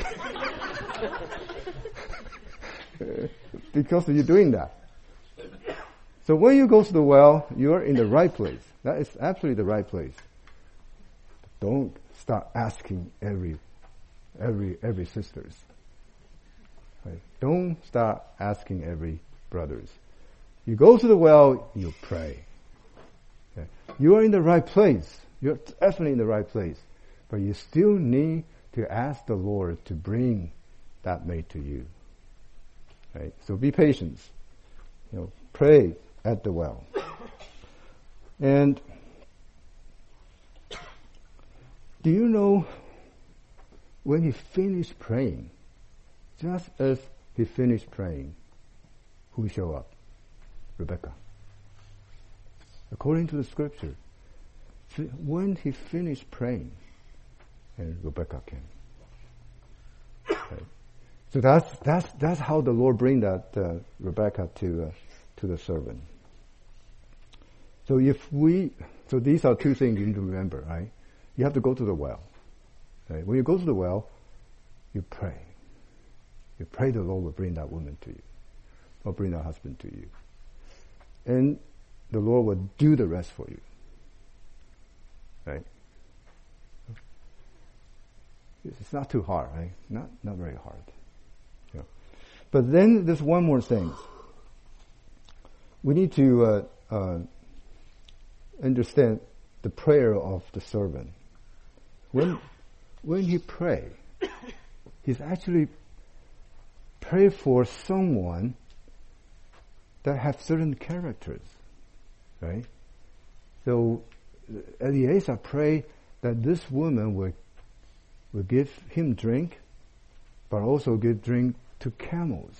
because you're doing that. So when you go to the well, you're in the right place. That is absolutely the right place. Don't start asking every every every sisters. Right? Don't start asking every brothers. You go to the well, you pray. Okay? You are in the right place. You're definitely in the right place. But you still need to ask the Lord to bring that mate to you. Right? So be patient. You know, pray at the well. And do you know when he finished praying, just as he finished praying, who showed up? Rebecca. According to the scripture, when he finished praying, and Rebecca came. Right. So that's that's that's how the Lord bring that uh, Rebecca to uh, to the servant. So if we, so these are two things you need to remember, right? You have to go to the well. Right? When you go to the well, you pray. You pray the Lord will bring that woman to you, or bring that husband to you, and the Lord will do the rest for you. Right? It's not too hard, right? Not not very hard. Yeah. But then there's one more thing. We need to uh, uh, understand the prayer of the servant. When when he pray, he's actually pray for someone that have certain characters, right? So Eliezer pray that this woman will will give him drink, but also give drink to camels.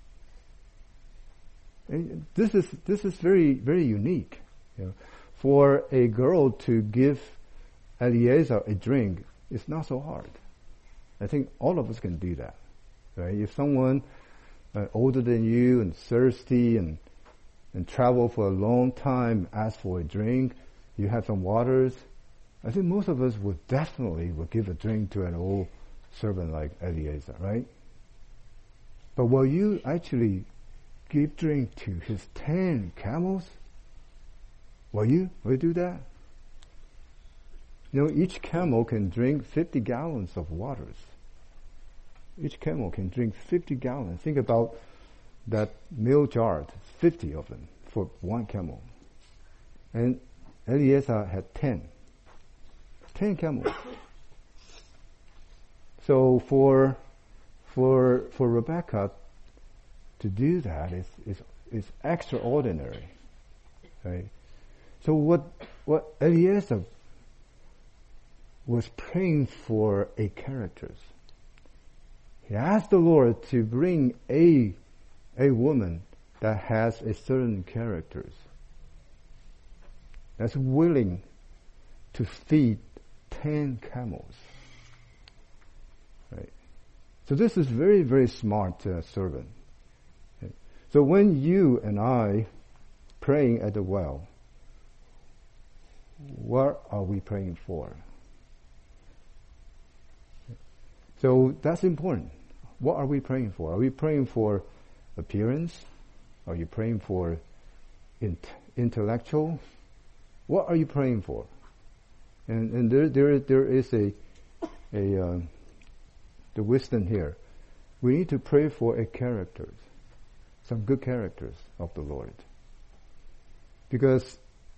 And this is this is very very unique. You know, for a girl to give Eliezer a drink is not so hard. I think all of us can do that, right? If someone uh, older than you and thirsty and and travel for a long time asks for a drink, you have some waters. I think most of us would definitely would give a drink to an old servant like Eliezer, right? But will you actually give drink to his ten camels? Will you? Will you do that? You know, each camel can drink fifty gallons of waters. Each camel can drink fifty gallons. Think about that milk jar, fifty of them for one camel. And Eliezer had ten. Ten camels. So for for for Rebecca to do that is is is extraordinary, right? So what what Eliezer was praying for a characters. He asked the Lord to bring a a woman that has a certain characters, that's willing to feed ten camels. Right. So this is very, very smart uh, servant. Okay. So when you and I praying at the well, what are we praying for? So that's important. What are we praying for? Are we praying for appearance? Are you praying for int- intellectual? What are you praying for? And and there there there is a a uh, the wisdom here. We need to pray for a characters, some good characters of the Lord, because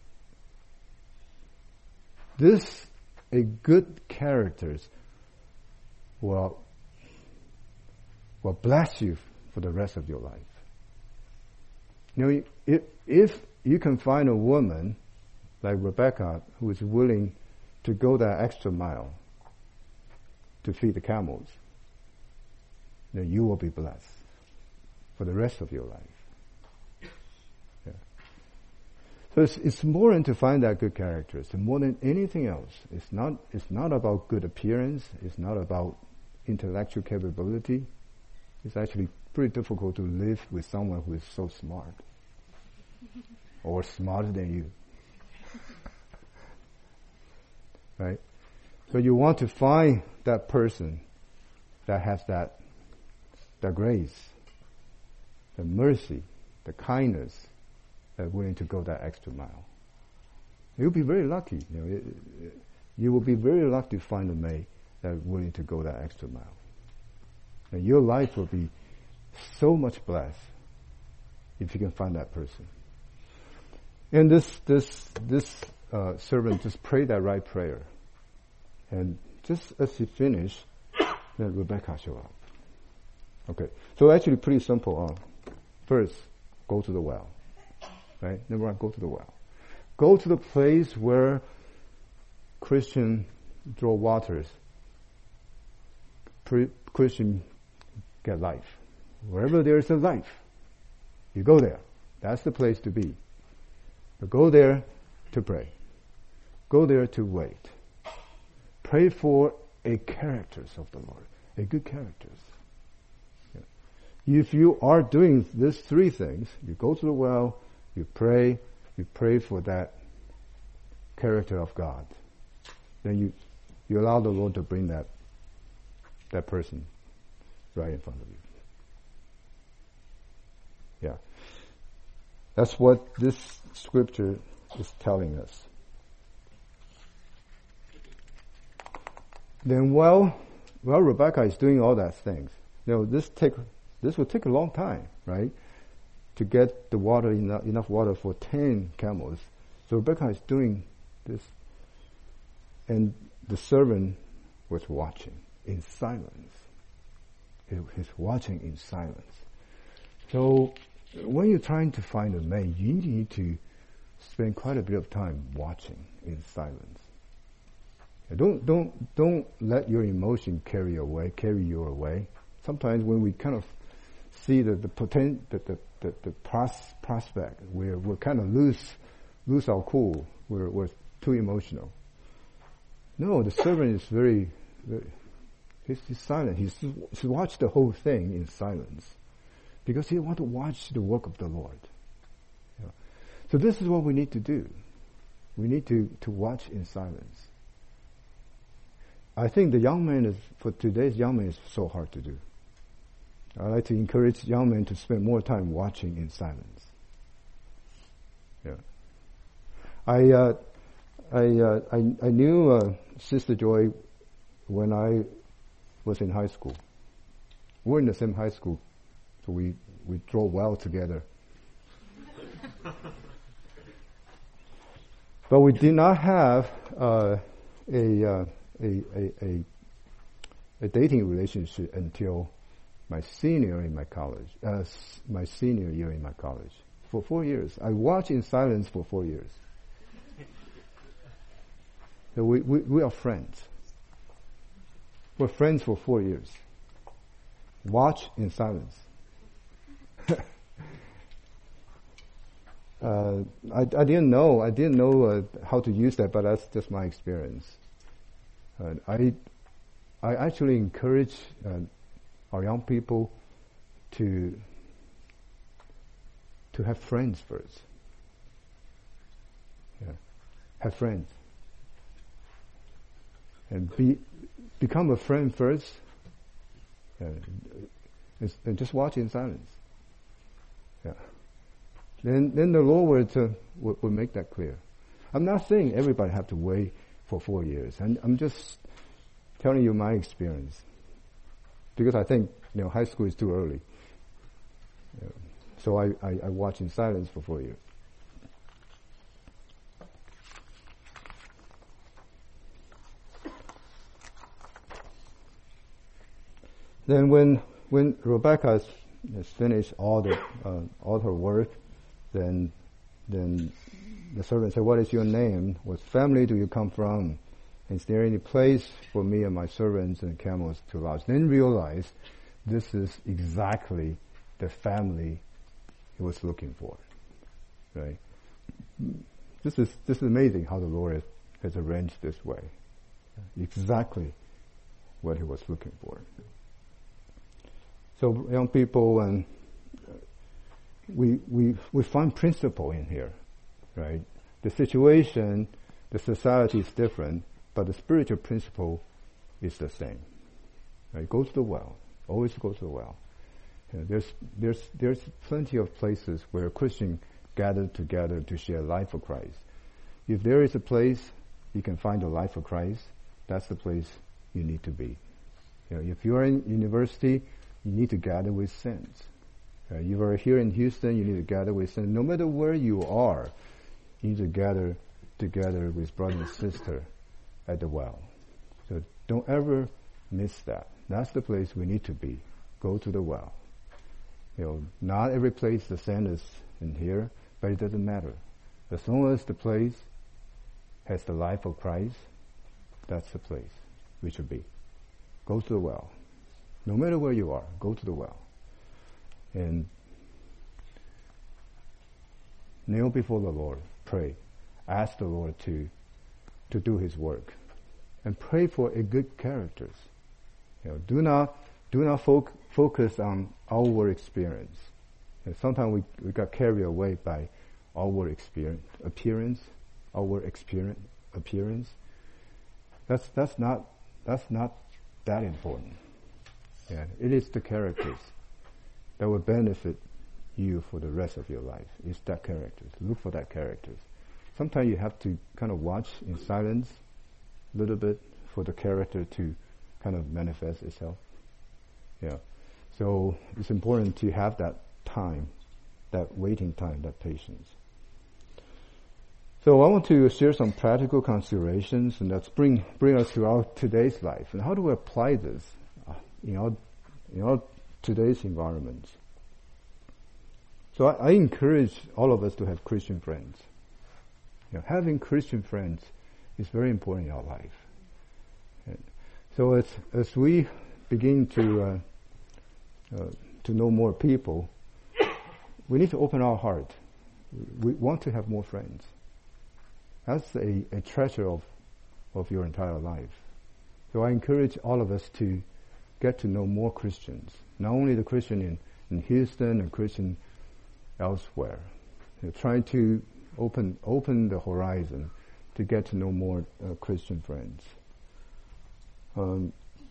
this a good characters will will bless you for the rest of your life. You know, if if you can find a woman like Rebecca who is willing to go that extra mile to feed the camels, then you will be blessed for the rest of your life. Yeah. So it's, it's important to find that good characters. And more than anything else, it's not, it's not about good appearance. It's not about intellectual capability. It's actually pretty difficult to live with someone who is so smart or smarter than you. Right? So you want to find that person that has that, the grace, the mercy, the kindness, that willing to go that extra mile. You'll be very lucky. You know, it, it, you will be very lucky to find a mate that is willing to go that extra mile. And your life will be so much blessed if you can find that person. And this this this uh, servant just prayed that right prayer, and just as he finished, then Rebecca showed up. Okay, so actually pretty simple. Uh, first, go to the well. Right? Number one, go to the well. Go to the place where Christian draw waters. Pre- Christian get life. Wherever there is a life, you go there. That's the place to be. But go there to pray. Go there to wait. Pray for a characters of the Lord, a good characters. Yeah. If you are doing these three things, you go to the well, you pray, you pray for that character of God. Then you, you allow the Lord to bring that, that person right in front of you. Yeah. That's what this scripture is telling us. Then while, while Rebecca is doing all that things, you know, this take, this will take a long time, right? To get the water, enough, enough water for ten camels. So Rebecca is doing this. And the servant was watching in silence. He, he's watching in silence. So when you're trying to find a mate, you need to spend quite a bit of time watching in silence. Don't, don't, don't let your emotion carry away, carry you away. Sometimes when we kind of see the, the potent, the, the, the, the pros, prospect, we're, we're kind of lose, lose our cool. We're, we're too emotional. No, the servant is very, very he's, he's silent. He's, he's watched the whole thing in silence because he wants to watch the work of the Lord. Yeah. So this is what we need to do. We need to, to watch in silence. I think the young man is, for today's young man, is so hard to do. I like to encourage young men to spend more time watching in silence. Yeah. I, uh, I, uh, I, I knew, uh, Sister Joy when I was in high school. We were in the same high school, so we, we drove well together. But we did not have, uh, a, uh, a, a, a, a dating relationship until my senior in my college, uh, my senior year in my college. For four years. I watched in silence for four years. So we, we, we are friends. We're friends for four years. Watch in silence. uh, I, I didn't know, I didn't know uh, how to use that, but that's just my experience. Uh, I, I actually encourage uh, our young people to to have friends first. Yeah. Have friends. And be become a friend first. Uh, and just watch in silence. Yeah. Then then the Lord will, uh, will, will make that clear. I'm not saying everybody have to wait for four years. And I'm just telling you my experience. Because I think, you know, high school is too early. Yeah. So I, I, I watch in silence for four years. Then when when Rebecca has, has finished all the uh, all her work, then then the servant said, "What is your name? What family do you come from? Is there any place for me and my servants and camels to lodge?" Then realize this is exactly the family he was looking for, right? this is this is amazing how the Lord has arranged this way. Exactly what He was looking for. So young people, and we we we find principle in here, right? The situation, the society is different, but the spiritual principle is the same. Right? Go to the well. Always go to the well. You know, there's there's there's plenty of places where Christians gather together to share life of Christ. If there is a place you can find the life of Christ, that's the place you need to be. You know, if you are in university, you need to gather with saints. Uh, you are here in Houston, you need to gather with saints. No matter where you are, you need to gather together with brother and sister at the well. So don't ever miss that. That's the place we need to be. Go to the well. You know, not every place the same is in here, but it doesn't matter. As long as the place has the life of Christ, that's the place we should be. Go to the well. No matter where you are, go to the well. And kneel before the Lord. Pray. Ask the Lord to to do His work. And pray for a good characters. You know, do not do not foc- focus on our experience. And sometimes we, we got carried away by our experience, appearance, our experience, appearance. That's that's not that's not that important. Yeah, it is the characters that will benefit you for the rest of your life. It's that characters. Look for that characters. Sometimes you have to kind of watch in silence a little bit for the character to kind of manifest itself. Yeah. So it's important to have that time, that waiting time, that patience. So I want to share some practical considerations, and that's bring bring us to our today's life. And how do we apply this uh, in our in our today's environment? So I, I encourage all of us to have Christian friends. You know, having Christian friends is very important in our life. And so as as we begin to uh, uh, to know more people, we need to open our heart. We want to have more friends. That's a, a treasure of, of your entire life. So I encourage all of us to get to know more Christians. Not only the Christian in, in Houston and Christian elsewhere. You know, try to open open the horizon to get to know more uh, Christian friends. Um,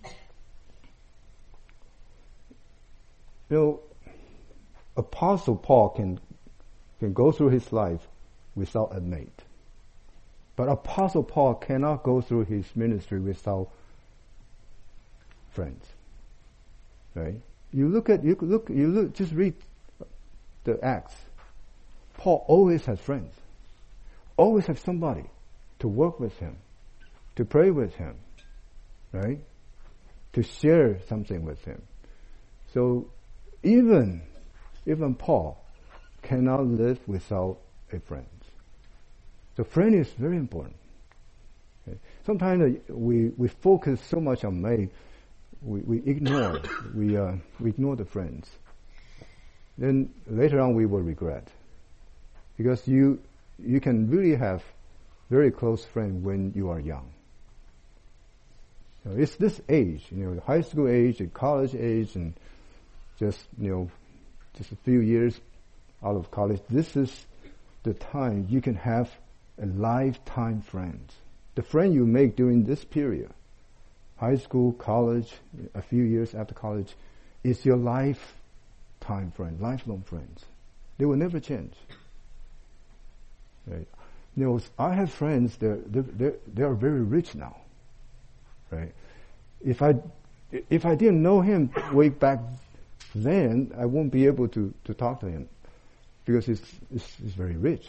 you know, Apostle Paul can can go through his life without a mate. But Apostle Paul cannot go through his ministry without friends. Right? You look at you look you look just read the Acts. Paul always has friends. Always have somebody to work with him, to pray with him, right? To share something with him. So even even Paul cannot live without a friend. So friend is very important. Okay. Sometimes we, we focus so much on mate, we, we ignore we uh, we ignore the friends. Then later on we will regret, because you you can really have very close friends when you are young. You know, it's this age, you know, high school age and college age, and just you know, just a few years out of college. This is the time you can have a lifetime friend. The friend you make during this period, high school, college, a few years after college, is your lifetime friend, lifelong friends. They will never change. Right? You know, I have friends, they're, they're, they are very rich now. Right? If I, if I didn't know him way back then, I won't be able to, to talk to him, because he's, he's, he's very rich.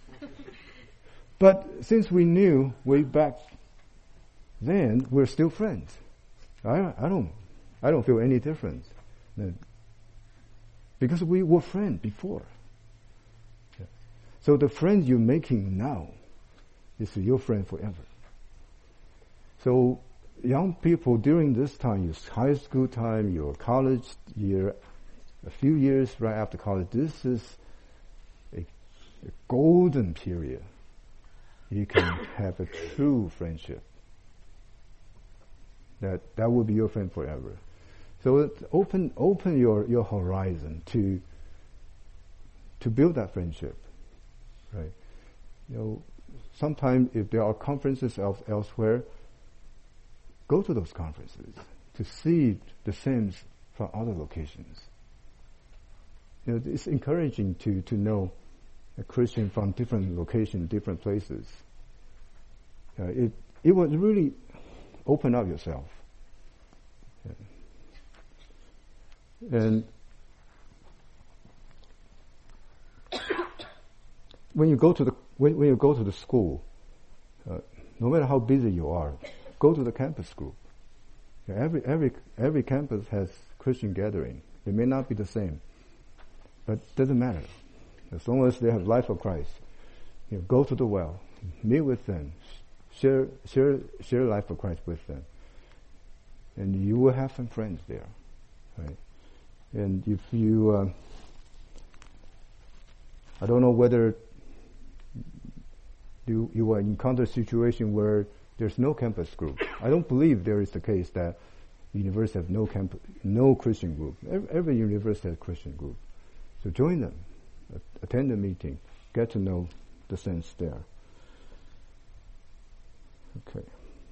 But since we knew way back then, we're still friends. I, I don't, I don't feel any difference, because we were friends before. Yeah. So the friend you're making now is your friend forever. So young people during this time, your high school time, your college year, a few years right after college, this is a the golden period, you can have a true friendship. That that will be your friend forever. So it open open your, your horizon to to build that friendship, right? You know, sometimes if there are conferences else, elsewhere, go to those conferences to see the saints from other locations. You know, it's encouraging to, to know a Christian from different locations, different places. Uh, it it will really open up yourself. Yeah. And when you go to the when, when you go to the school, uh, no matter how busy you are, go to the campus group. Yeah, every every every campus has Christian gathering. They may not be the same, but it doesn't matter. As long as they have life of Christ, you know, go to the well, meet with them, share share share life of Christ with them, and you will have some friends there, right? And if you, uh, I don't know whether you you will encounter a situation where there's no campus group. I don't believe there is the case that university have no camp, no Christian group. Every, every university has a Christian group, so join them, attend the meeting, get to know the saints there. Okay.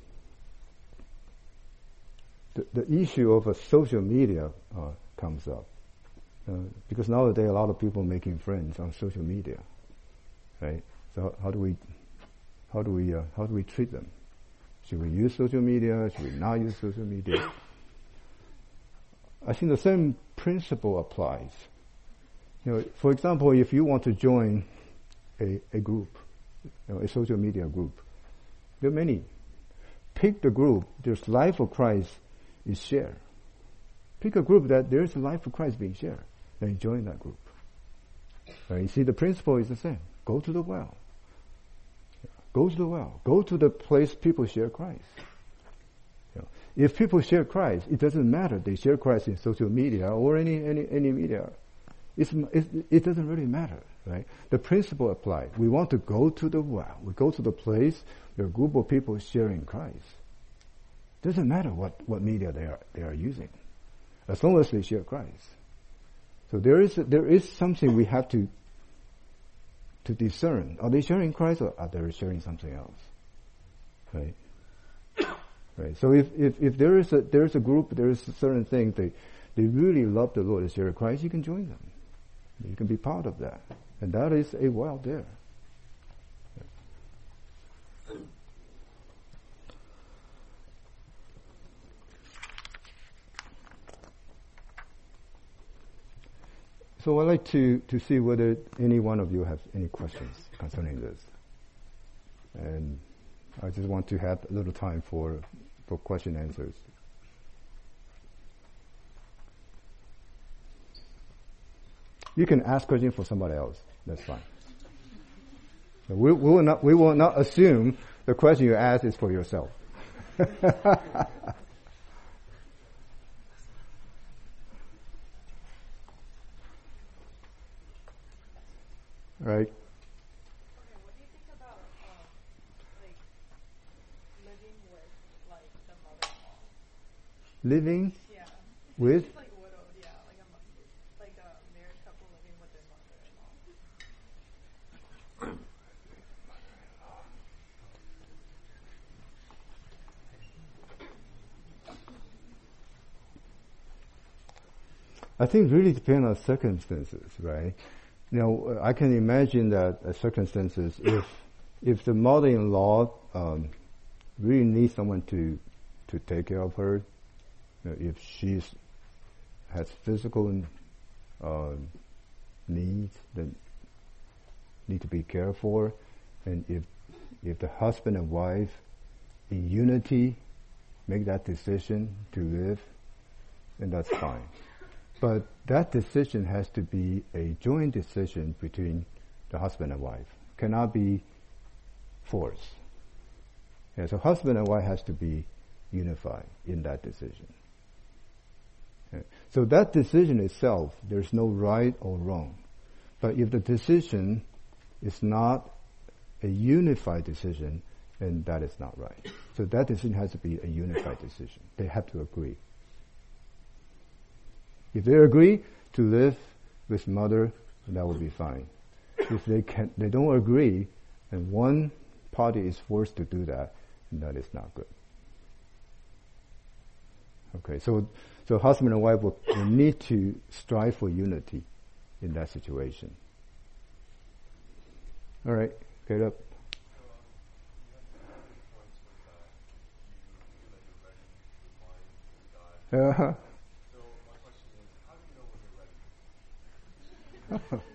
The, the issue of a social media uh, comes up uh, because nowadays a lot of people making friends on social media, right? So how do we, how do we, uh, how do we treat them? Should we use social media? Should we not use social media? I think the same principle applies. You know, for example, if you want to join a, a group, you know, a social media group, there are many. Pick the group. There's life of Christ is shared. Pick a group that there's a life of Christ being shared, and join that group. Right? You see, the principle is the same. Go to the well. Go to the well. Go to the place people share Christ. You know, if people share Christ, it doesn't matter. They share Christ in social media or any any any media. It's, it's, it doesn't really matter, right? The principle applies. We want to go to the well. We go to the place where a group of people sharing Christ. Doesn't matter what, what media they are they are using, as long as they share Christ. So there is a, there is something we have to to discern. Are they sharing Christ or are they sharing something else? Right? Right. So if, if, if there is a there is a group, there is a certain thing they they really love the Lord and share Christ, you can join them. You can be part of that. And that is a well there. So I'd like to, to see whether any one of you have any questions concerning this. And I just want to have a little time for, for question and answers. You can ask questions for somebody else. That's fine. We, we will not. We will not assume the question you ask is for yourself. Right. Okay, what do you think about um, like living with like the mother-in-law? Living Yeah. with. It's like widowed, yeah, like a mo- like a married couple living with their mother-in-law. I think it really depends on circumstances, right? You know, I can imagine that uh, circumstances, if if the mother-in-law um, really needs someone to to take care of her, you know, if she has physical uh, needs that need to be cared for, and if if the husband and wife in unity make that decision to live, then that's fine. But that decision has to be a joint decision between the husband and wife. Cannot be forced. Yeah, so husband and wife has to be unified in that decision. Okay. So that decision itself, there's no right or wrong. But if the decision it's not a unified decision, and that is not right. So that decision has to be a unified decision. They have to agree. If they agree to live with mother, that will be fine. If they can, they don't agree, and one party is forced to do that, that is not good. Okay, so so husband and wife will, will need to strive for unity in that situation. All right, get up. Uh-huh. So my question is, how do you know when you're ready?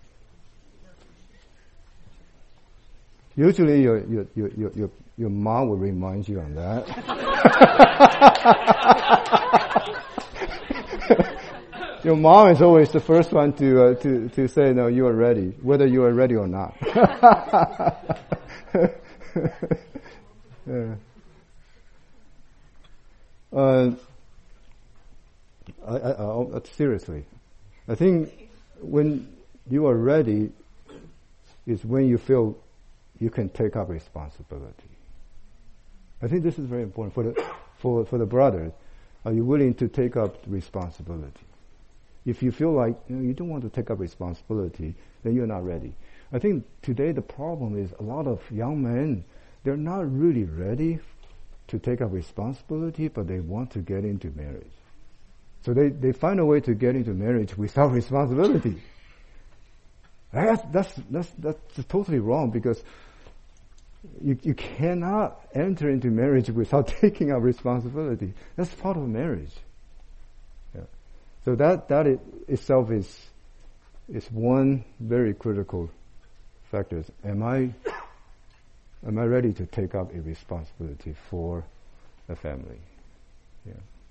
Usually your, your, your, your, your, your mom will remind you on that. Your mom is always the first one to, uh, to, to say, no, you are ready, whether you are ready or not. Yeah. Uh, I, I, I, seriously, I think when you are ready is when you feel you can take up responsibility. I think this is very important for the for for the brothers. Are you willing to take up responsibility? If you feel like you know, you don't want to take up responsibility, then you're not ready. I think today the problem is a lot of young men, they're not really ready to take up responsibility, but they want to get into marriage. So they, they find a way to get into marriage without responsibility. That's, that's, that's, that's totally wrong, because you, you cannot enter into marriage without taking up responsibility. That's part of marriage. Yeah. So that, that it itself is, is one very critical factor. Am I, am I ready to take up a responsibility for a family? Yeah.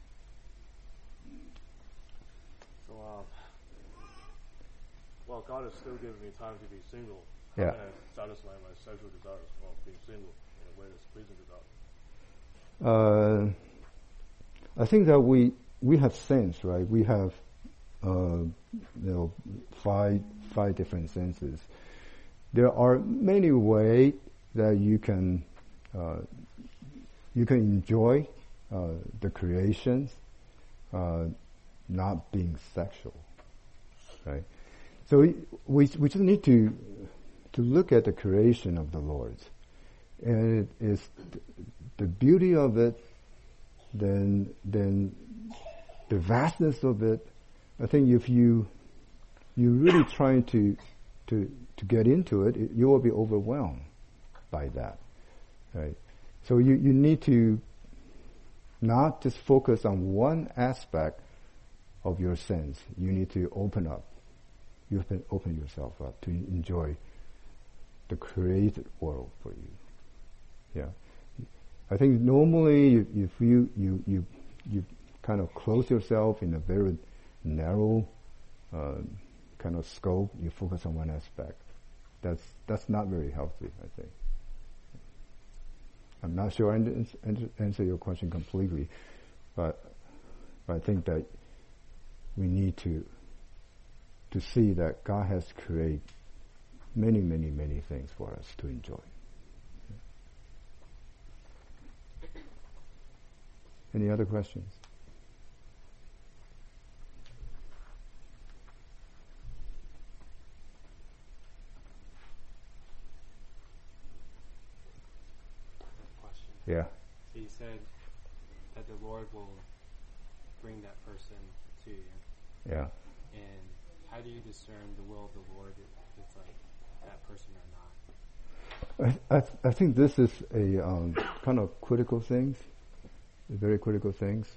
Well, God has still given me time to be single. Yeah. How can I satisfy my sexual desires while being single in a way that's pleasing to God? Uh, I think that we we have sense, right? We have uh, you know five five different senses. There are many ways that you can uh, you can enjoy uh, the creations, uh, not being sexual, right? So we, we we just need to to look at the creation of the Lord, and it is th- the beauty of it, then then the vastness of it. I think if you you really trying to to to get into it, it, you will be overwhelmed by that, right? So you you need to not just focus on one aspect of your sense. You need to open up. You have to open yourself up to enjoy the created world for you. Yeah, I think normally you, if you you you you kind of close yourself in a very narrow uh, kind of scope, you focus on one aspect. That's that's not very healthy, I think. I'm not sure I answer your question completely, but, but I think that we need to. to see that God has created many, many, many things for us to enjoy. Any other questions? Question. Yeah. So you said that the Lord will bring that person to you. Yeah. And how do you discern the will of the Lord if it's like that person or not? I, I, I think this is a um, kind of critical things, very critical things.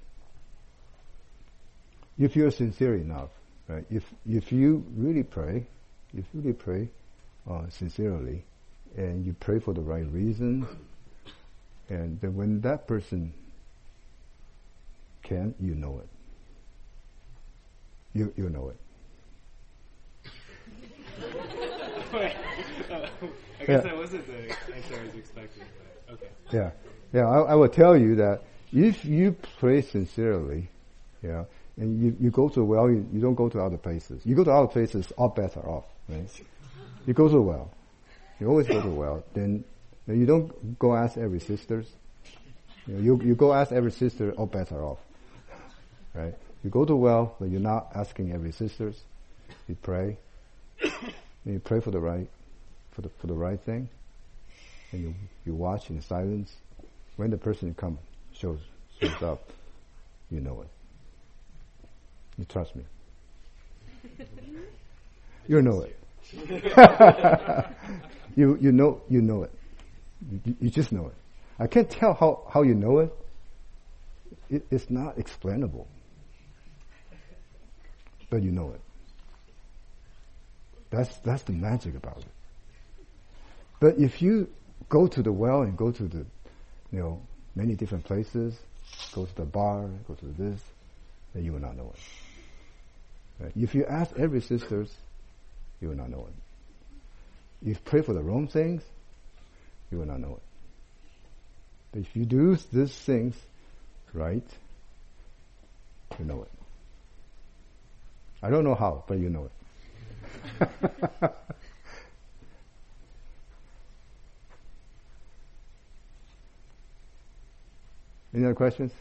If you're sincere enough, right? If if you really pray, if you really pray uh, sincerely, and you pray for the right reason, and then when that person can, you know it. You you know it. Wait, uh, I guess yeah. That wasn't the answer I was expecting, but okay. Yeah, yeah. I, I will tell you that if you pray sincerely, yeah, and you, you go to a well, you, you don't go to other places. You go to other places, all bets are off, right? You go to a well, You always go to the well. Then you don't go ask every sisters. You know, you, you go ask every sister, all bets are off. Right? You go to the well, but you're not asking every sisters. You pray. And you pray for the right, for the for the right thing. And you you watch in silence. When the person comes, shows shows up, you know it. You trust me. You know it. you you know you know it. You, you just know it. I can't tell how, how you know it. it. It's not explainable. But you know it. That's that's the magic about it. But if you go to the well and go to the, you know, many different places, go to the bar, go to this, then you will not know it. Right? If you ask every sisters, you will not know it. If you pray for the wrong things, you will not know it. But if you do these things right, you know it. I don't know how, but you know it. Any other questions?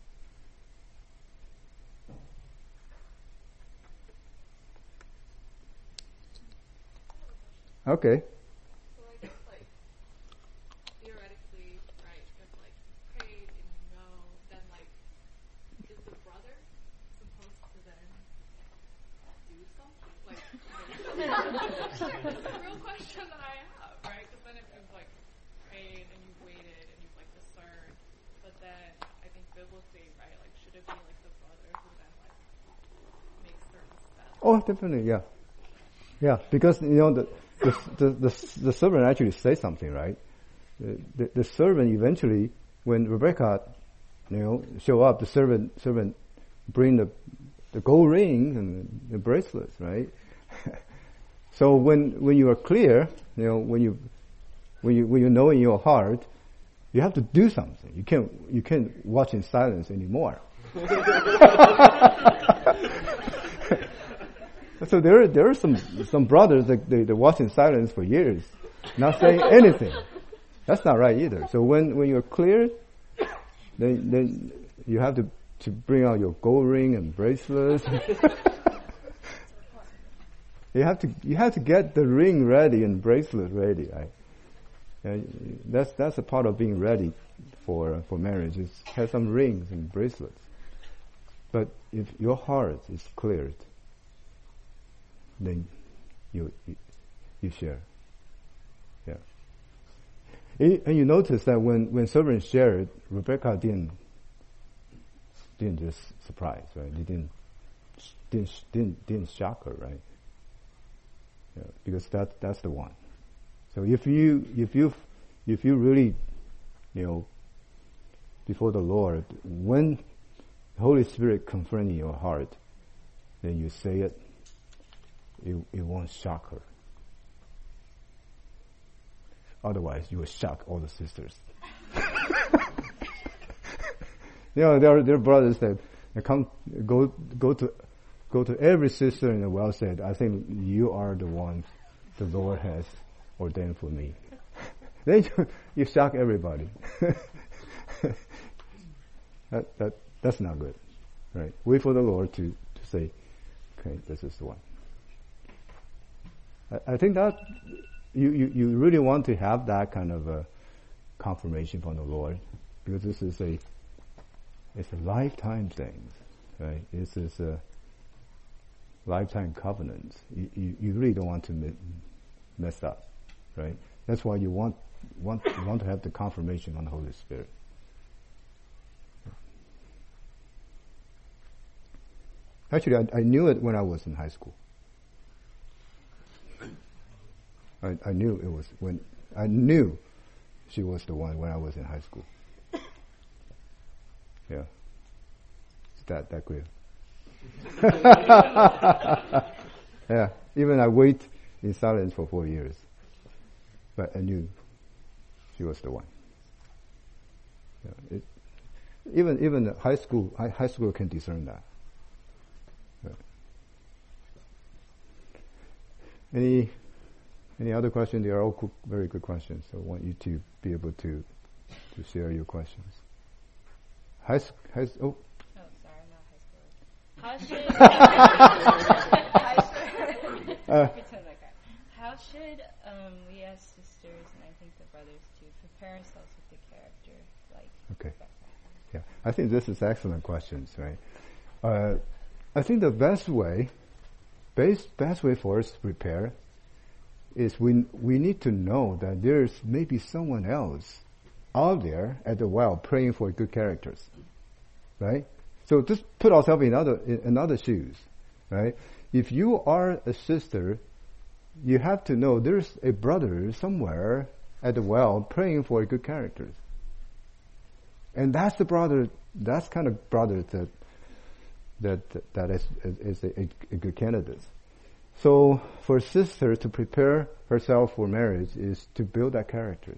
Okay. So I guess, like, theoretically, right, if, like, prayed and you know, then, like, is the brother supposed to then do something? Like, it's a real question that I have, right? Because then if you've, like, prayed and you've waited and you've, like, discerned, but then I think biblically, right, like, should it be, like, the brother who then, like, makes certain steps? Oh, definitely, yeah. Yeah, because, you know, the The, the, the, the servant actually says something, right? The, the, the servant eventually, when Rebecca, you know, show up, the servant, servant bring the, the gold ring and the bracelets, right? So when, when you are clear, you know, when you, when you, when you know in your heart, you have to do something. You can't, you can't watch in silence anymore. So there, there are some some brothers that they, they watch in silence for years, not saying anything. That's not right either. So when, when you're clear, then then you have to, to bring out your gold ring and bracelets. you have to you have to get the ring ready and bracelet ready. Right? And that's that's a part of being ready for for marriage. Is have some rings and bracelets. But if your heart is cleared, then you, you you share. Yeah. And you notice that when, when servants shared, Rebecca didn't didn't just surprise, right? They didn't didn't didn't didn't shock her, right? Yeah, because that that's the one. So if you if you if you really, you know, before the Lord, when the Holy Spirit confirms in your heart, then you say it. It, it won't shock her. Otherwise, you will shock all the sisters. You know, there are there are brothers that, that come go go to go to every sister in the well said, I think you are the one the Lord has ordained for me. Then you, you shock everybody. that that that's not good, right? Wait for the Lord to to say, okay, this is the one. I think that you, you, you really want to have that kind of a confirmation from the Lord, because this is a it's a lifetime thing, right? This is a lifetime covenant. You, you, you really don't want to mess up, right? That's why you want want you want to have the confirmation from the Holy Spirit. Actually, I, I knew it when I was in high school. I, I knew it was when I knew she was the one when I was in high school. Yeah, it's that that clear. Yeah, even I wait in silence for four years, but I knew she was the one. Yeah, it, even even high school high, high school can discern that. Yeah. Any Any other questions? They are all co- very good questions. So I want you to be able to to share your questions. High, s- high s- oh, Oh, sorry, I'm not high schooler. How should, Uh, pretend like I- how should um, we as sisters, and I think the brothers too, prepare ourselves with the character like Okay. Rebecca? yeah. I think this is excellent questions, right? Uh, I think the best way, best best way for us to prepare, is we we need to know that there's maybe someone else out there at the well praying for good characters, right? So just put ourselves in other in, in other shoes, right? If you are a sister, you have to know there's a brother somewhere at the well praying for good characters, and that's the brother. That's kind of brother that that that is is a, a good candidate. So for a sister to prepare herself for marriage is to build that characters.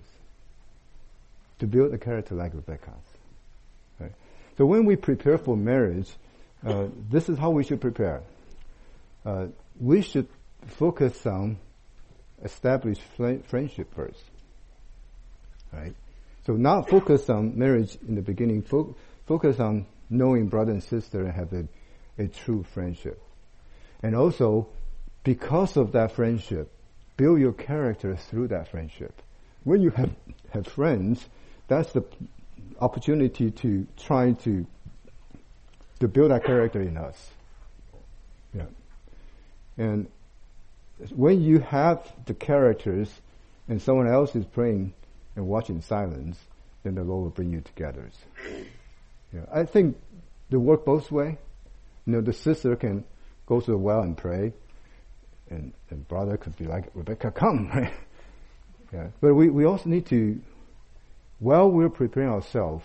To build a character like Rebecca's. Right? So when we prepare for marriage, uh, this is how we should prepare. Uh, we should focus on establish fl- friendship first. Right? So not focus on marriage in the beginning, fo- focus on knowing brother and sister and have a, a true friendship. And also, because of that friendship, build your character through that friendship. When you have, have friends, that's the opportunity to try to to build that character in us. Yeah. And when you have the characters and someone else is praying and watching in silence, then the Lord will bring you together. Yeah. I think they work both ways. You know, the sister can go to the well and pray, and, and brother could be like, Rebecca, come, right? Yeah. But we, we also need to, while we're preparing ourselves,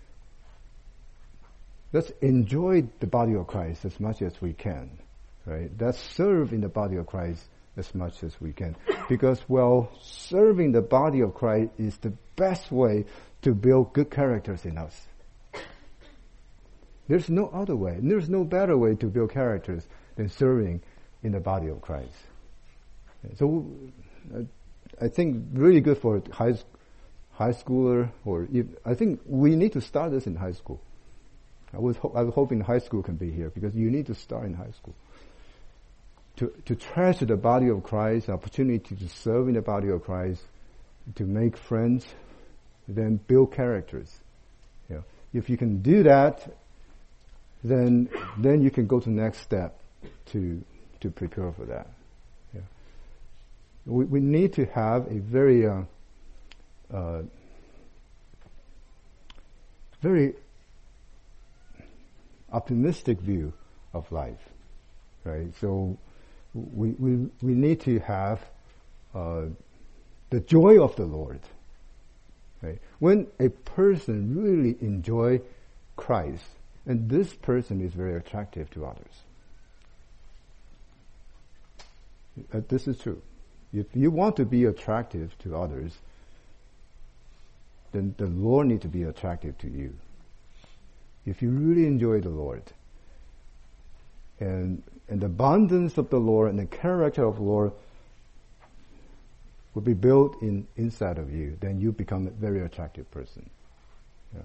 let's enjoy the body of Christ as much as we can, right? Let's serve in the body of Christ as much as we can. Because, well, serving the body of Christ is the best way to build good characters in us. There's no other way. There's no better way to build characters than serving in the body of Christ. So, uh, I think really good for high high schooler, or if, I think we need to start this in high school. I was ho- I was hoping high school can be here, because you need to start in high school to to treasure the body of Christ, opportunity to serve in the body of Christ, to make friends, then build characters. You know, if you can do that, then then you can go to the next step to to prepare for that. Yeah. We we need to have a very uh, uh, very optimistic view of life, right? So we we we need to have uh, the joy of the Lord. Right? When a person really enjoy Christ, and this person is very attractive to others. Uh, this is true. If you want to be attractive to others, then the Lord needs to be attractive to you. If you really enjoy the Lord, and and the abundance of the Lord and the character of the Lord will be built in inside of you, then you become a very attractive person. Yeah.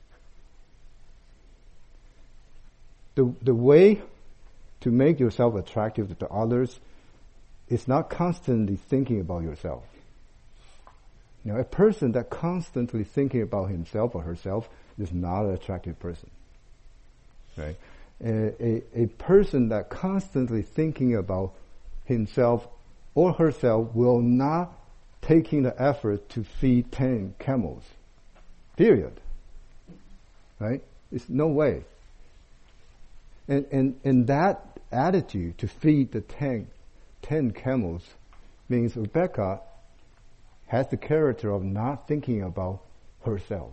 The the way to make yourself attractive to others is not constantly thinking about yourself. You know, a person that constantly thinking about himself or herself is not an attractive person. Right? A, a, a person that constantly thinking about himself or herself will not taking the effort to feed ten camels. Period. Right? It's no way. And and and that attitude to feed the ten ten camels means Rebecca has the character of not thinking about herself.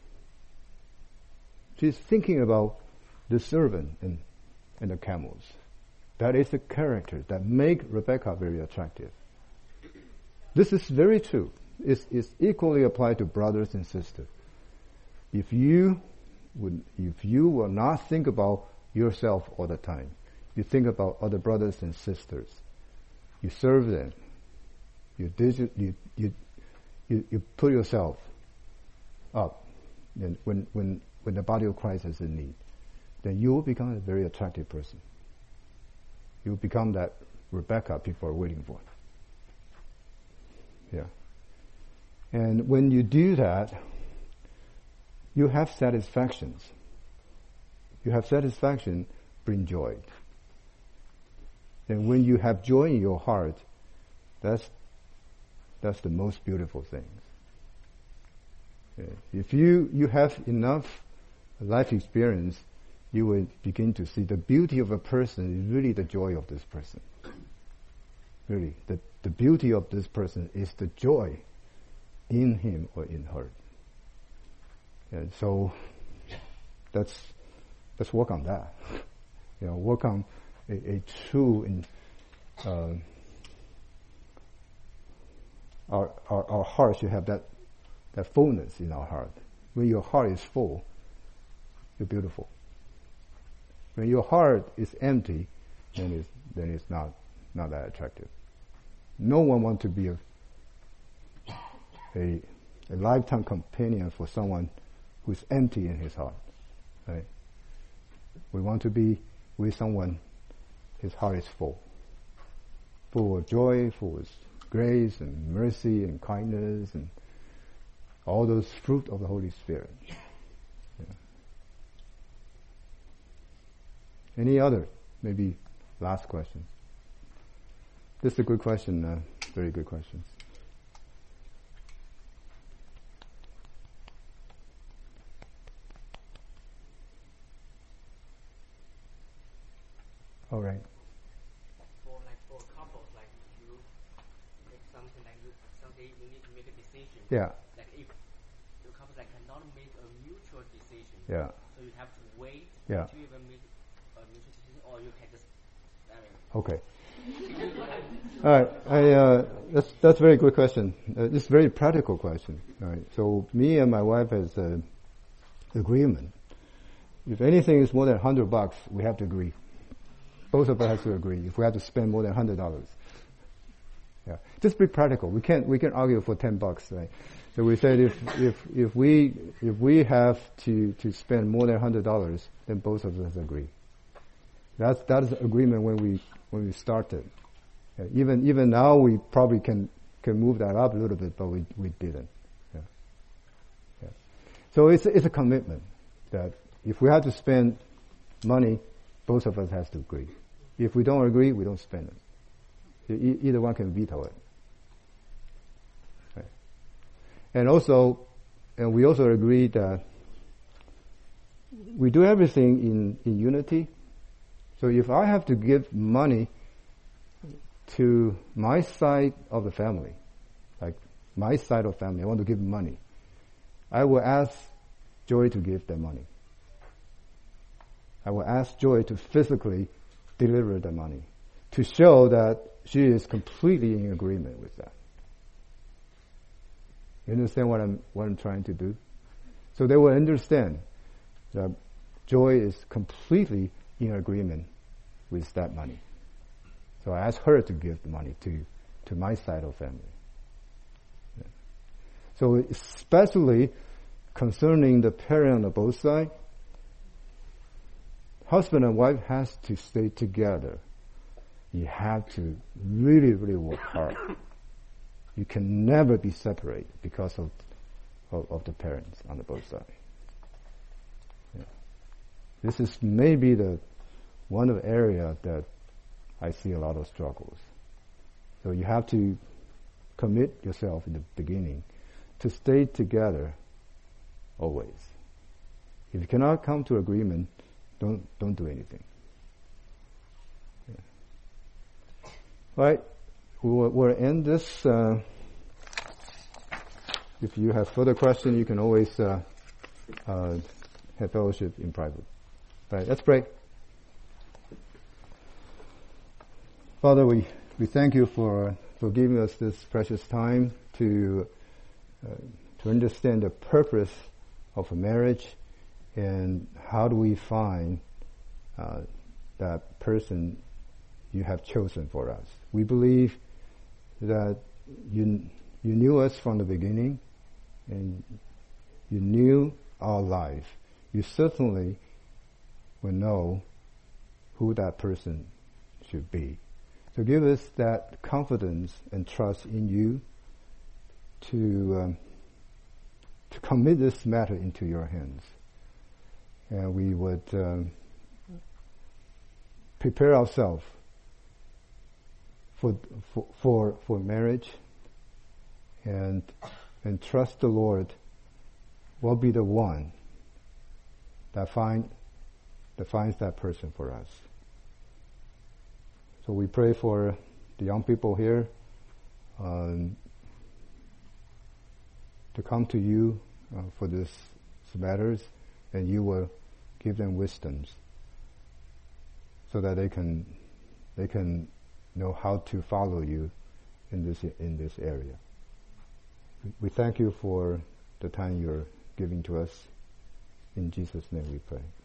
She's thinking about the servant and, and the camels. That is the character that make Rebecca very attractive. This is very true. It's, it's equally applied to brothers and sisters. If you would, if you will not think about yourself all the time, you think about other brothers and sisters, you serve them, you, digi- you, you, you, you put yourself up, and when, when, when the body of Christ is in need, then you will become a very attractive person. You will become that Rebecca people are waiting for. Yeah. And when you do that, you have satisfactions. You have satisfaction, bring joy. And when you have joy in your heart, that's that's the most beautiful thing. Okay. If you, you have enough life experience, you will begin to see the beauty of a person is really the joy of this person. Really, the, the beauty of this person is the joy in him or in her. And so let's let's work on that. You know, work on a, a true in uh, our, our our heart should have that that fullness in our heart. When your heart is full, you're beautiful. When your heart is empty, then it's then it's not not that attractive. No one wants to be a a, a lifetime companion for someone who's empty in his heart. Right? We want to be with someone his heart is full. Full of joy, full of grace and mercy and kindness and all those fruit of the Holy Spirit. Yeah. Any other? Maybe last question. This is a good question, uh, very good question. All right. For like for couples, like you make something like you, someday you need to make a decision. Yeah. Like if the couple like cannot make a mutual decision. Yeah. So you have to wait Yeah. to even make a mutual decision, or you can just. I mean, Okay. All right. I, uh, that's that's a very good question. Uh, it's a very practical question. All right. So me and my wife has an agreement. If anything is more than hundred bucks, we have to agree. Both of us have to agree. If we have to spend more than hundred dollars, yeah, just be practical. We can't we can argue for ten bucks, right? So we said if if if we if we have to to spend more than hundred dollars, then both of us agree. That's that is the agreement when we when we started. Yeah, even even now we probably can can move that up a little bit, but we we didn't. Yeah. Yeah. So it's it's a commitment that if we have to spend money, both of us has to agree. If we don't agree, we don't spend it. E- either one can veto it. Right. And also, and we also agree that we do everything in, in unity. So if I have to give money to my side of the family, like my side of family, I want to give money, I will ask Joy to give the money. I will ask Joy to physically deliver the money to show that she is completely in agreement with that. You understand what I'm what I'm trying to do? So they will understand that Joy is completely in agreement with that money. So I ask her to give the money to to my side of family. Yeah. So especially concerning the parent on both sides, husband and wife has to stay together. You have to really, really work hard. You can never be separated because of of, of the parents on the both sides. Yeah. This is maybe the one of the area that I see a lot of struggles. So you have to commit yourself in the beginning to stay together always. If you cannot come to agreement, Don't don't do anything. Yeah. All right, we'll, we'll end this. Uh, if you have further questions, you can always uh, uh, have fellowship in private. All right, let's pray. Father, we, we thank you for for giving us this precious time to uh, to understand the purpose of a marriage. And how do we find uh, that person you have chosen for us? We believe that you you knew us from the beginning, and you knew our life. You certainly will know who that person should be. So give us that confidence and trust in you to um, to commit this matter into your hands. And we would um, prepare ourselves for, for for for marriage, and and trust the Lord will be the one that find that finds that person for us. So we pray for the young people here um, to come to you uh, for these matters, and you will give them wisdoms so that they can they can know how to follow you in this in this area. We thank you for the time you're giving to us. In Jesus' name we pray.